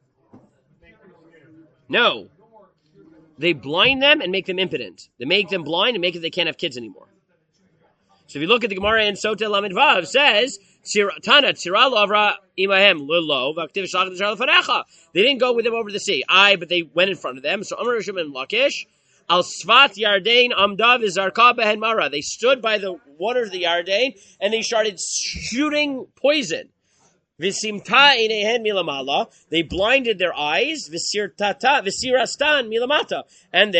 No. They blind them and make them impotent. They make them blind and make it they can't have kids anymore. So if you look at the Gemara in Sota Lamed Vav, it says, Tana tzira lovra imahem lilo v'aktiv shalach t'shar lefanecha. They didn't go with them over the sea. But they went in front of them. So Amar Rishon and Lakish, Al Svat Yardain Amdav Izarka Behen Mara. They stood by the waters of the Yardain and they started shooting poison. Visimta inehen milamala. They blinded their eyes. Visirastan milamata. And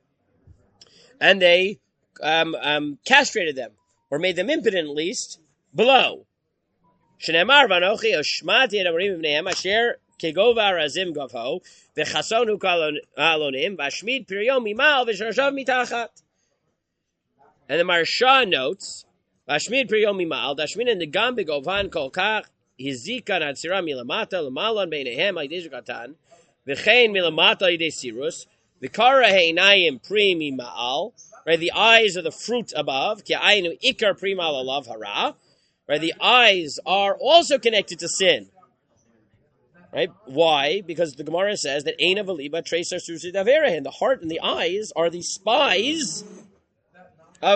they castrated them, or made them impotent at least, below. Shneimar vanochi oshmati et amarim v'neihem asher kegova razim gavho v'chasonu kalonim v'ashmid piryom mimal v'sharashav mitachat. And the Marsha notes, v'ashmid piryom mimal dashmin and negam begovan kol kach hizika natzira milamata l'malon beineihem aydei zukatan v'chein milamata aydei sirus v'kara heinayim pri mimal. Right, the eyes are the fruit above. Ki ayinu ikar pri mal alav hara. Right, the eyes are also connected to sin. Right, why? Because the Gemara says that Eina v'liba tracer susi daverahin. The heart and the eyes are the spies of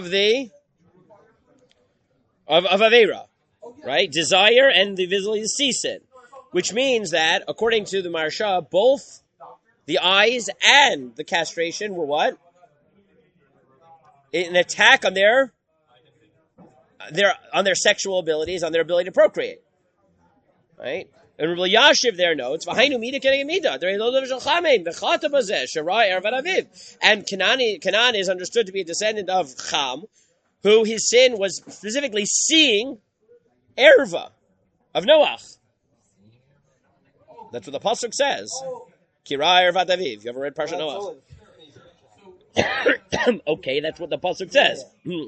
Avera. Right, desire and the visually see sin, which means that according to the Marsha, both the eyes and the castration were what? An attack on their their sexual abilities, on their ability to procreate. Right? And Rabbi Yashiv there notes, and Canaan is understood to be a descendant of Cham, who his sin was specifically seeing Erva of Noach. That's what the pasuk says. Kirai Ervat Aviv. You ever read Parshat Noach? Okay, that's what the pasuk says.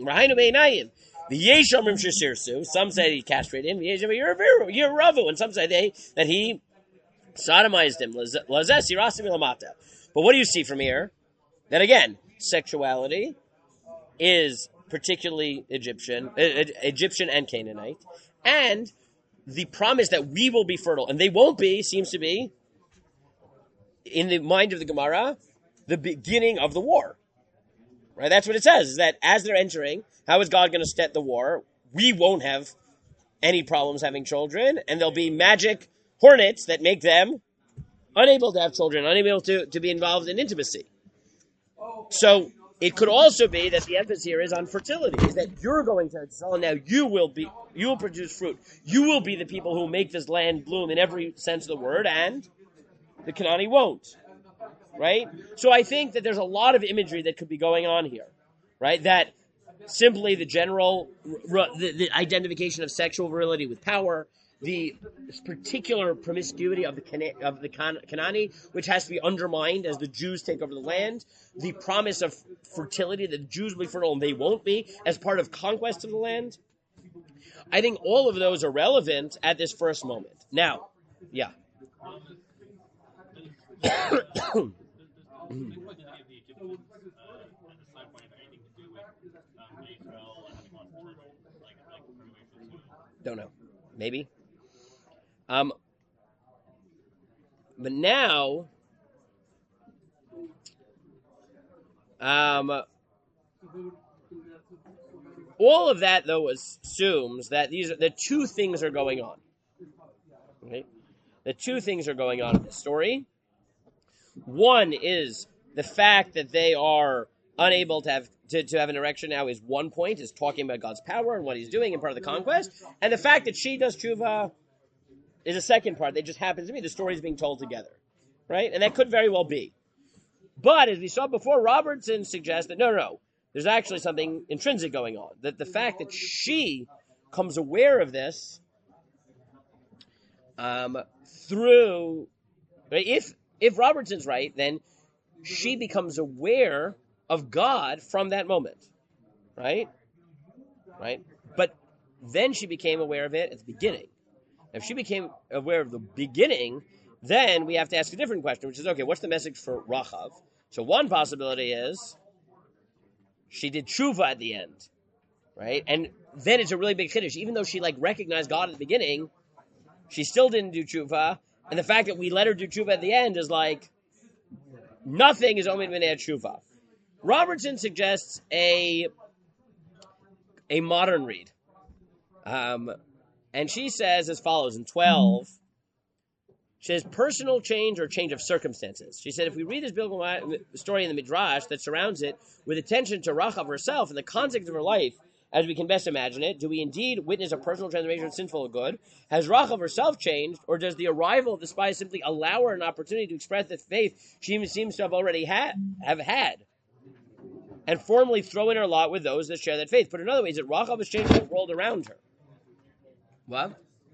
Some say he castrated him. And some say that he sodomized him. But what do you see from here? That again, sexuality is particularly Egyptian and Canaanite, and the promise that we will be fertile and they won't be seems to be, in the mind of the Gemara, the beginning of the war. Right? That's what it says, is that as they're entering, how is God going to set the war? We won't have any problems having children, and there'll be magic hornets that make them unable to have children, unable to be involved in intimacy. So it could also be that the emphasis here is on fertility, is that you're going to excel, and now you will produce fruit. You will be the people who make this land bloom in every sense of the word, and the Canaanite won't. Right? So I think that there's a lot of imagery that could be going on here, right? That simply the general, the identification of sexual virility with power, the particular promiscuity of the Canaanite, which has to be undermined as the Jews take over the land, the promise of fertility, that the Jews will be fertile and they won't be, as part of conquest of the land. I think all of those are relevant at this first moment. Now, yeah. Don't know. Maybe. But now, all of that though assumes that the two things are going on. Okay? The two things are going on in this story. One is the fact that they are unable to have an erection now is one point, is talking about God's power and what he's doing in part of the conquest. And the fact that she does tshuva is a second part. That just happens to be the story is being told together. Right? And that could very well be. But as we saw before, Robertson suggests that no, there's actually something intrinsic going on. That the fact that she comes aware of this through, right, if Robertson's right, then she becomes aware of God from that moment, right? Right? But then she became aware of it at the beginning. If she became aware of the beginning, then we have to ask a different question, which is, okay, what's the message for Rachav? So one possibility is she did tshuva at the end, right? And then it's a really big chiddush. Even though she recognized God at the beginning, she still didn't do tshuva. And the fact that we let her do tshuva at the end is nothing is omid minei tshuva. Robertson suggests a modern read. And she says as follows in 12. She says, personal change or change of circumstances. She said, if we read this biblical story in the Midrash that surrounds it with attention to Rachav herself in the context of her life, as we can best imagine it, do we indeed witness a personal transformation, sinful or good? Has Rachav herself changed, or does the arrival of the spies simply allow her an opportunity to express the faith she seems to have already have had, and formally throw in her lot with those that share that faith? But in other ways, that Rachav has changed the world around her. What?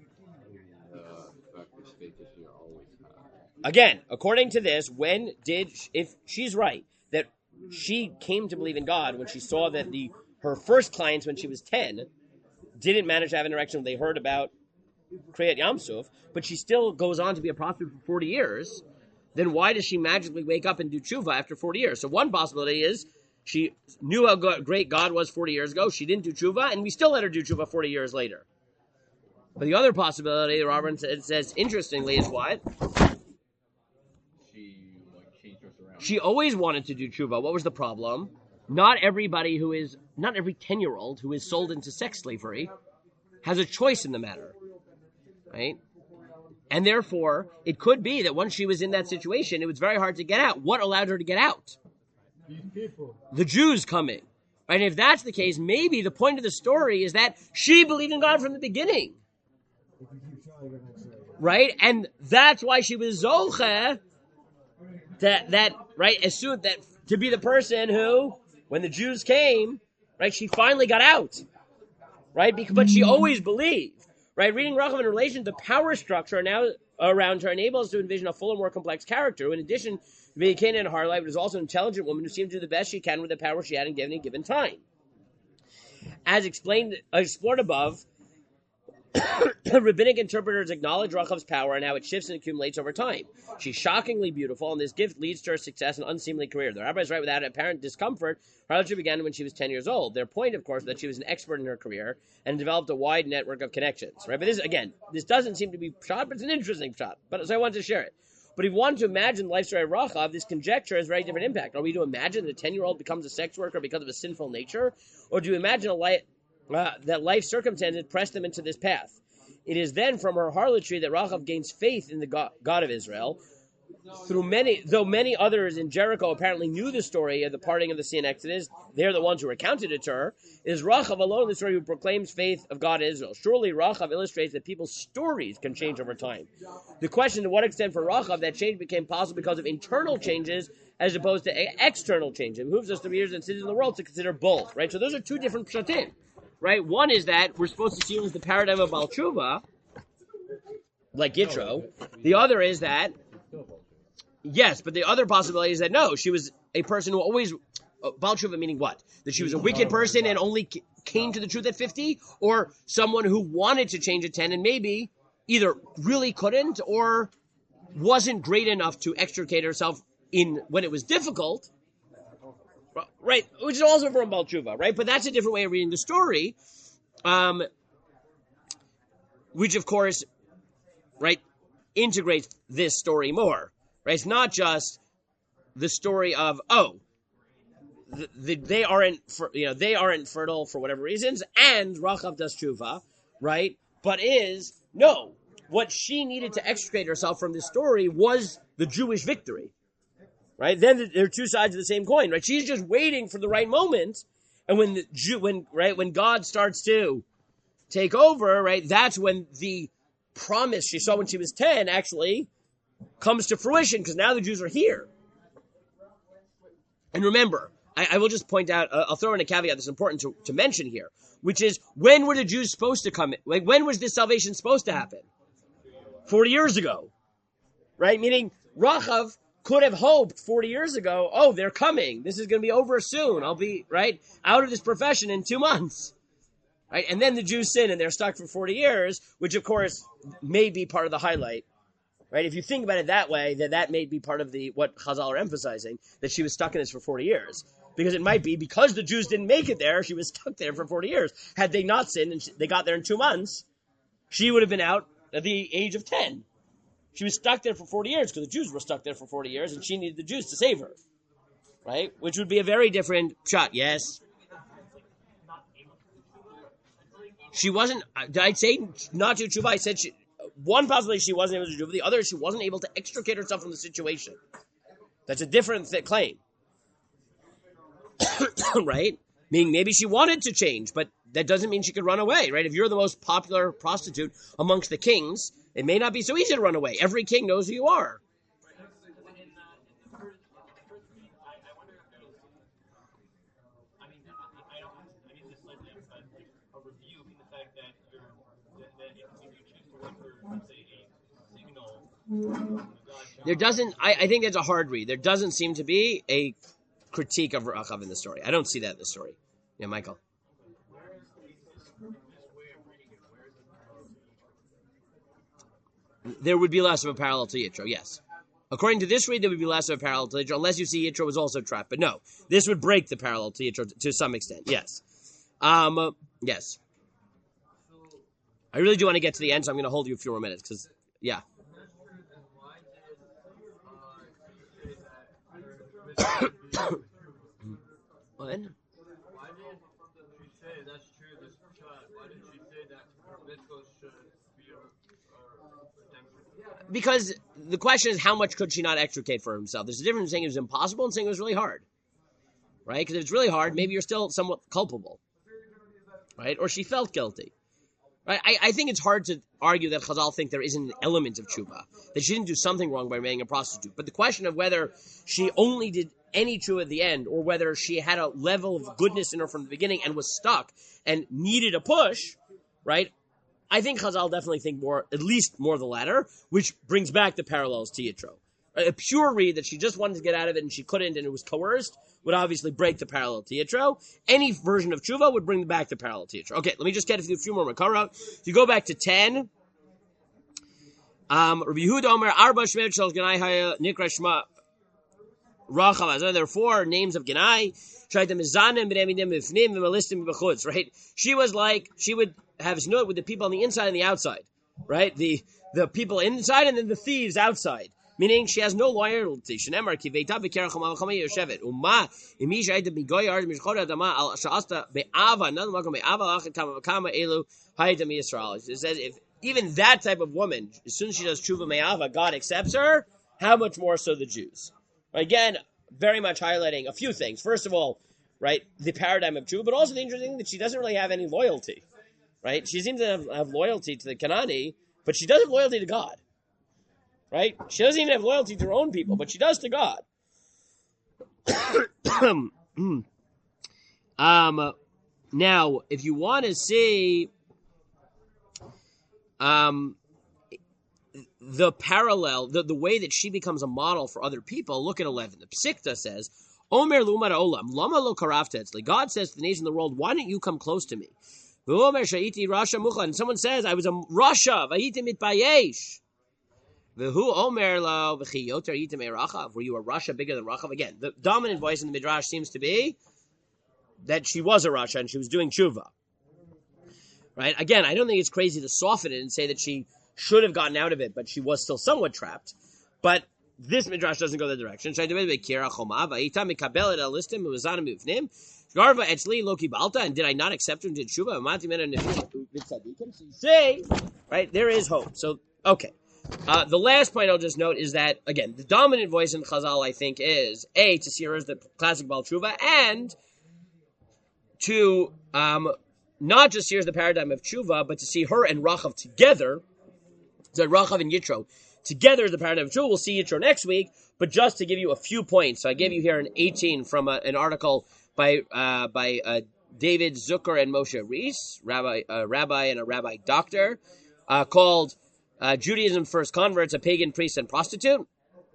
Again, according to this, if she's right, that she came to believe in God when she saw that her first clients when she was 10 didn't manage to have an erection when they heard about Kriyat Yamsuf, but she still goes on to be a prostitute for 40 years, then why does she magically wake up and do tshuva after 40 years? So one possibility is she knew how great God was 40 years ago, she didn't do tshuva, and we still let her do tshuva 40 years later. But the other possibility, Robert says, interestingly, is what? She always wanted to do tshuva. What was the problem? Not every 10-year-old who is sold into sex slavery has a choice in the matter, right? And therefore, it could be that once she was in that situation, it was very hard to get out. What allowed her to get out? These people. The Jews coming. And if that's the case, maybe the point of the story is that she believed in God from the beginning. If you keep trying, eventually. Right? And that's why she was Zoche, right, as soon that to be the person who, when the Jews came, right, she finally got out. Right? But she always believed. Right? Reading Rachel in relation to the power structure now around her enables us to envision a fuller, more complex character. In addition, Canaan and Harlite was also an intelligent woman who seemed to do the best she can with the power she had in any given time. As explored above, rabbinic interpreters acknowledge Rachav's power and how it shifts and accumulates over time. She's shockingly beautiful, and this gift leads to her success and unseemly career. The rabbis write without apparent discomfort, harlotry began when she was 10 years old. Their point, of course, was that she was an expert in her career and developed a wide network of connections. Right? But this doesn't seem to be shot, but it's an interesting shot. So I wanted to share it. But if you want to imagine the life story of Rachav, this conjecture has very different impact. Are we to imagine that a 10-year-old becomes a sex worker because of a sinful nature? Or do you imagine that life circumstances press them into this path? It is then from her harlotry that Rachav gains faith in the God of Israel. Though many others in Jericho apparently knew the story of the parting of the sea in Exodus, they're the ones who recounted it to her. It is Rachav alone in the story who proclaims faith of God in Israel. Surely Rachav illustrates that people's stories can change over time. The question to what extent for Rachav that change became possible because of internal changes as opposed to external change. It behooves us to readers and citizens of the world to consider both. Right? So those are two different pshatim. Right? One is that we're supposed to see it as the paradigm of Baal Tshuva, like Yitro. The other is that, yes, but the other possibility is that no, she was a person who always, Baal Tshuva meaning what? That she was a wicked person and only came to the truth at 50? Or someone who wanted to change at 10 and maybe either really couldn't or wasn't great enough to extricate herself in when it was difficult, right? Which is also from Baal Tshuva, right? But that's a different way of reading the story, which of course, right, integrates this story more, right? It's not just the story of they aren't fertile for whatever reasons, and Rachav does tshuva, right? But what she needed to extricate herself from this story was the Jewish victory. Right? Then there are two sides of the same coin, right? She's just waiting for the right moment. And when God starts to take over, right? That's when the promise she saw when she was 10 actually comes to fruition because now the Jews are here. And remember, I will just point out, I'll throw in a caveat that's important to mention here, which is when were the Jews supposed to come in? Like, when was this salvation supposed to happen? 40 years ago. Right? Meaning Rachav could have hoped 40 years ago, they're coming. This is going to be over soon. I'll be, right, out of this profession in 2 months. Right? And then the Jews sin and they're stuck for 40 years, which of course may be part of the highlight. Right? If you think about it that way, that may be part of what Chazal are emphasizing, that she was stuck in this for 40 years. Because it might be, because the Jews didn't make it there, she was stuck there for 40 years. Had they not sinned and they got there in 2 months, she would have been out at the age of 10. She was stuck there for 40 years because the Jews were stuck there for 40 years and she needed the Jews to save her. Right? Which would be a very different shot. Yes? She wasn't, did I say not to tshuva? I said one possibility she wasn't able to do, but the other she wasn't able to extricate herself from the situation. That's a different claim. Right? Meaning maybe she wanted to change, but that doesn't mean she could run away, right? If you're the most popular prostitute amongst the kings, it may not be so easy to run away. Every king knows who you are. I think that's a hard read. There doesn't seem to be a critique of Rachav in the story. I don't see that in the story. Yeah, Michael. There would be less of a parallel to Yitro, yes. According to this read, there would be less of a parallel to Yitro, unless you see Yitro was also trapped. But no, this would break the parallel to Yitro to some extent, yes. Yes. I really do want to get to the end, so I'm going to hold you a few more minutes, because, yeah. What? Why didn't she say that's true, this child? Why didn't she say that mitzvahs should be redemption? Because the question is, how much could she not extricate for herself? There's a difference in saying it was impossible and saying it was really hard. right? Because if it's really hard, maybe you're still somewhat culpable, right? Or she felt guilty. Right? I think it's hard to argue that Chazal think there isn't an element of tshuva, that she didn't do something wrong by marrying a prostitute. But the question of whether she only did any tshuva at the end, or whether she had a level of goodness in her from the beginning and was stuck and needed a push, right? I think Chazal definitely think more, at least more the latter, which brings back the parallels to Yitro. A pure read that she just wanted to get out of it and she couldn't and it was coerced would obviously break the parallel to Yitro. Any version of tshuva would bring back the parallel to Yitro. Okay, let me just get a few more Makara. If you go back to 10, Rabbi Yehuda Omer, Arba Shmev Shel Genai Haya Nikra Shma Rachav. There are 4 names of Genai. Right? She was like, she would have snut with the people on the inside and the outside. Right? The people inside and then the thieves outside. Meaning she has no loyalty. Shenemar ki veita bekerach malachama yoshevet. Uma imisha ite bigoyar mishchor adama al shaasta be'ava none makom be'ava lachet kama elu hayda mi Yisrael. It says if even that type of woman, as soon as she does tshuva me'ava, God accepts her. How much more so the Jews? Again, very much highlighting a few things. First of all, right, the paradigm of tshuva, but also the interesting thing that she doesn't really have any loyalty. Right, she seems to have loyalty to the Kanani, but she doesn't have loyalty to God. Right? She doesn't even have loyalty to her own people, but she does to God. Now, if you want to see the parallel, the way that she becomes a model for other people, look at 11. The Psikta says, Omer lumar olam, lama lo karafta etzli. God says to the nations of the world, why don't you come close to me? And someone says, I was a Rasha, v'hiti mitbayesh. Were you a Rasha bigger than Rachav? Again, the dominant voice in the Midrash seems to be that she was a Rasha and she was doing tshuva. Right? Again, I don't think it's crazy to soften it and say that she should have gotten out of it, but she was still somewhat trapped. But this Midrash doesn't go that direction. And did I not accept her and did tshuva? So you say, right, there is hope. So, okay. The last point I'll just note is that, again, the dominant voice in Chazal, I think, is, A, to see her as the classic Baal Tshuva, and to not just see her as the paradigm of Tshuva, but to see her and Rachav together, so Rachav and Yitro, together as the paradigm of Tshuva. We'll see Yitro next week, but just to give you a few points. So I gave you here an 18 from an article by David Zucker and Moshe Rees, a rabbi and a rabbi doctor, called Judaism First Converts, a Pagan Priest and Prostitute.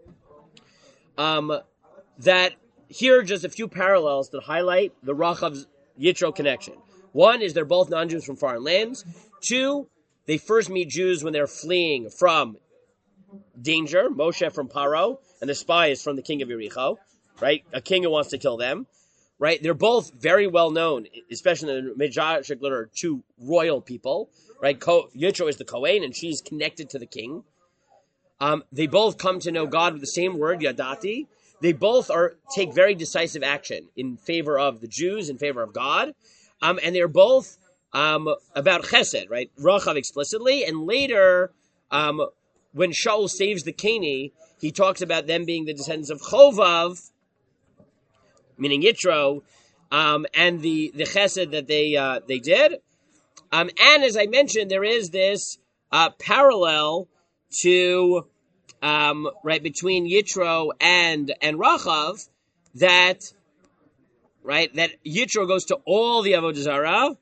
That here are just a few parallels that highlight the Rachav Yitro connection. One is they're both non-Jews from foreign lands. 2, they first meet Jews when they're fleeing from danger. Moshe from Paro, and the spy is from the king of Yericho, right? A king who wants to kill them, right? They're both very well known, especially in the Midrashic literature, to royal people, right? Yitro is the Kohen, and she's connected to the king. They both come to know God with the same word, Yadati. They both take very decisive action in favor of the Jews, in favor of God. And they're both about chesed, right? Rachav explicitly, and later, when Shaul saves the Keni, he talks about them being the descendants of Chovav, meaning Yitro, and the chesed that they did. And as I mentioned, there is this parallel to right between Yitro and Rachav that Yitro goes to all the Avodah Zarah.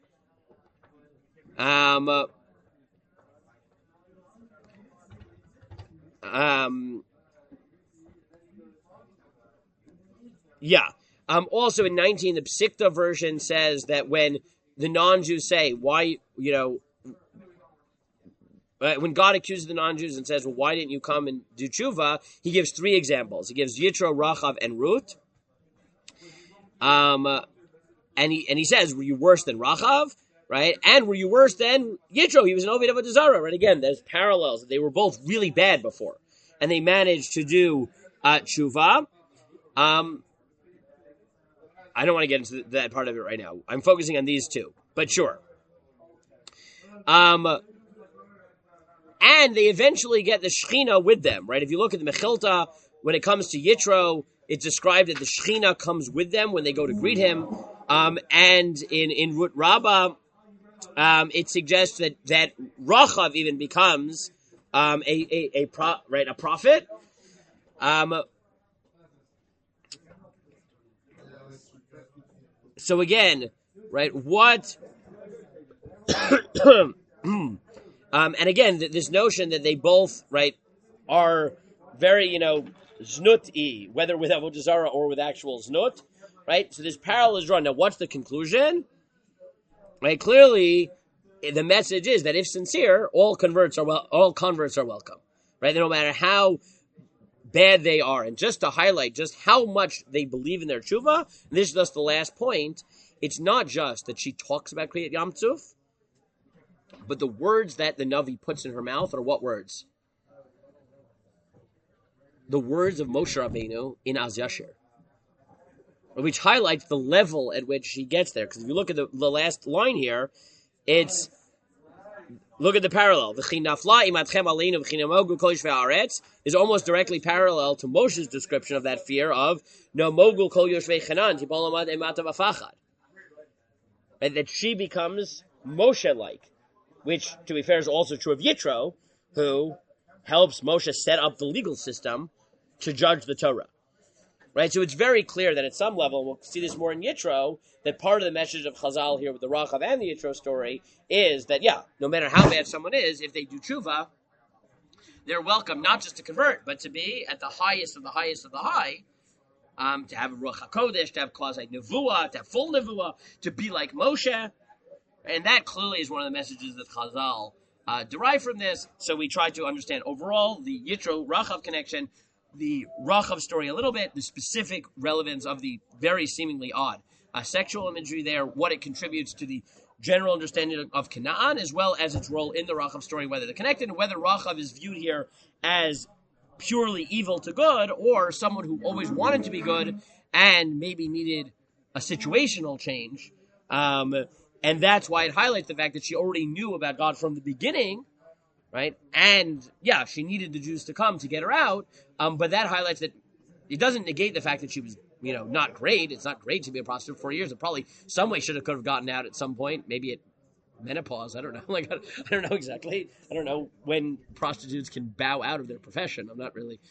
Also in 19, the Psikta version says that when the non-Jews say, why, when God accuses the non-Jews and says, well, why didn't you come and do tshuva? He gives 3 examples. He gives Yitro, Rachav, and Ruth. And he says, were you worse than Rachav? Right? And were you worse than Yitro? He was an Ovid Avodah Zarah. Right? Again, there's parallels. They were both really bad before. And they managed to do tshuva. I don't want to get into that part of it right now. I'm focusing on these 2. But sure. And they eventually get the Shekhinah with them, right? If you look at the Mechilta, when it comes to Yitro, it's described that the Shechina comes with them when they go to greet him. And in Rut Rabbah, it suggests that Rachav even becomes a prophet. So again, right, what? And again, this notion that they both, right, are very, znut-y, whether with Avodah Zarah or with actual znut, right? So this parallel is drawn. Now, what's the conclusion? Right, clearly, the message is that if sincere, all converts are welcome, right? No matter how bad they are, and just to highlight just how much they believe in their tshuva, and this is just the last point. It's not just that she talks about Kriyat Yam Tzuf, but the words that the Navi puts in her mouth are what words? The words of Moshe Rabbeinu in Az Yashir, which highlights the level at which she gets there. Because if you look at the last line here, it's, look at the parallel. V'chi nafla imatchem aleinu v'chi namogu kol yishvei haaretz is almost directly parallel to Moshe's description of that fear of no mogul kol yoshvei Chanan tipol amad emata v'fachad. And that she becomes Moshe-like, which, to be fair, is also true of Yitro, who helps Moshe set up the legal system to judge the Torah. Right? So it's very clear that at some level, we'll see this more in Yitro, that part of the message of Chazal here with the Rachav and the Yitro story is that, no matter how bad someone is, if they do tshuva, they're welcome not just to convert, but to be at the highest of the highest of the high, to have a Ruach HaKodesh, to have quasi-nevuah, to have full nevuah, to be like Moshe. And that clearly is one of the messages that Chazal derive from this. So we try to understand overall the Yitro-Rachav connection, the Rachav story a little bit, the specific relevance of the very seemingly odd sexual imagery there, what it contributes to the general understanding of Canaan, as well as its role in the Rachav story, whether they're connected, and whether Rachav is viewed here as purely evil to good, or someone who always wanted to be good and maybe needed a situational change. And that's why it highlights the fact that she already knew about God from the beginning, right? And she needed the Jews to come to get her out. But that highlights that it doesn't negate the fact that she was, not great. It's not great to be a prostitute for 4 years. It probably some way could have gotten out at some point, maybe at menopause. I don't know. I don't know exactly. I don't know when prostitutes can bow out of their profession. I'm not really,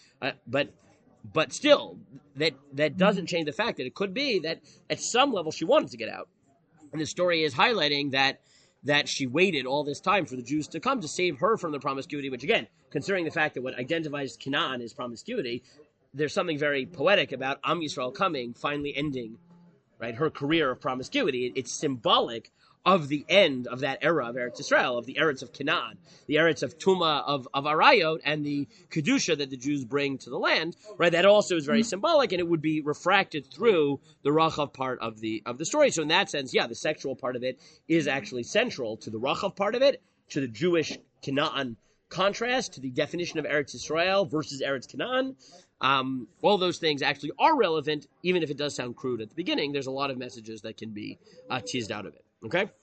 but still, that doesn't change the fact that it could be that at some level she wanted to get out. And the story is highlighting that she waited all this time for the Jews to come to save her from the promiscuity, which again, considering the fact that what identifies Canaan is promiscuity, there's something very poetic about Am Yisrael coming, finally ending, right, her career of promiscuity. It's symbolic of the end of that era of Eretz Yisrael, of the Eretz of Canaan, the Eretz of Tuma, of Arayot, and the Kedusha that the Jews bring to the land, right? That also is very symbolic, and it would be refracted through the Rachav part of the story. So in that sense, the sexual part of it is actually central to the Rachav part of it, to the Jewish Canaan contrast, to the definition of Eretz Yisrael versus Eretz Canaan. All those things actually are relevant, even if it does sound crude at the beginning. There's a lot of messages that can be teased out of it. Okay?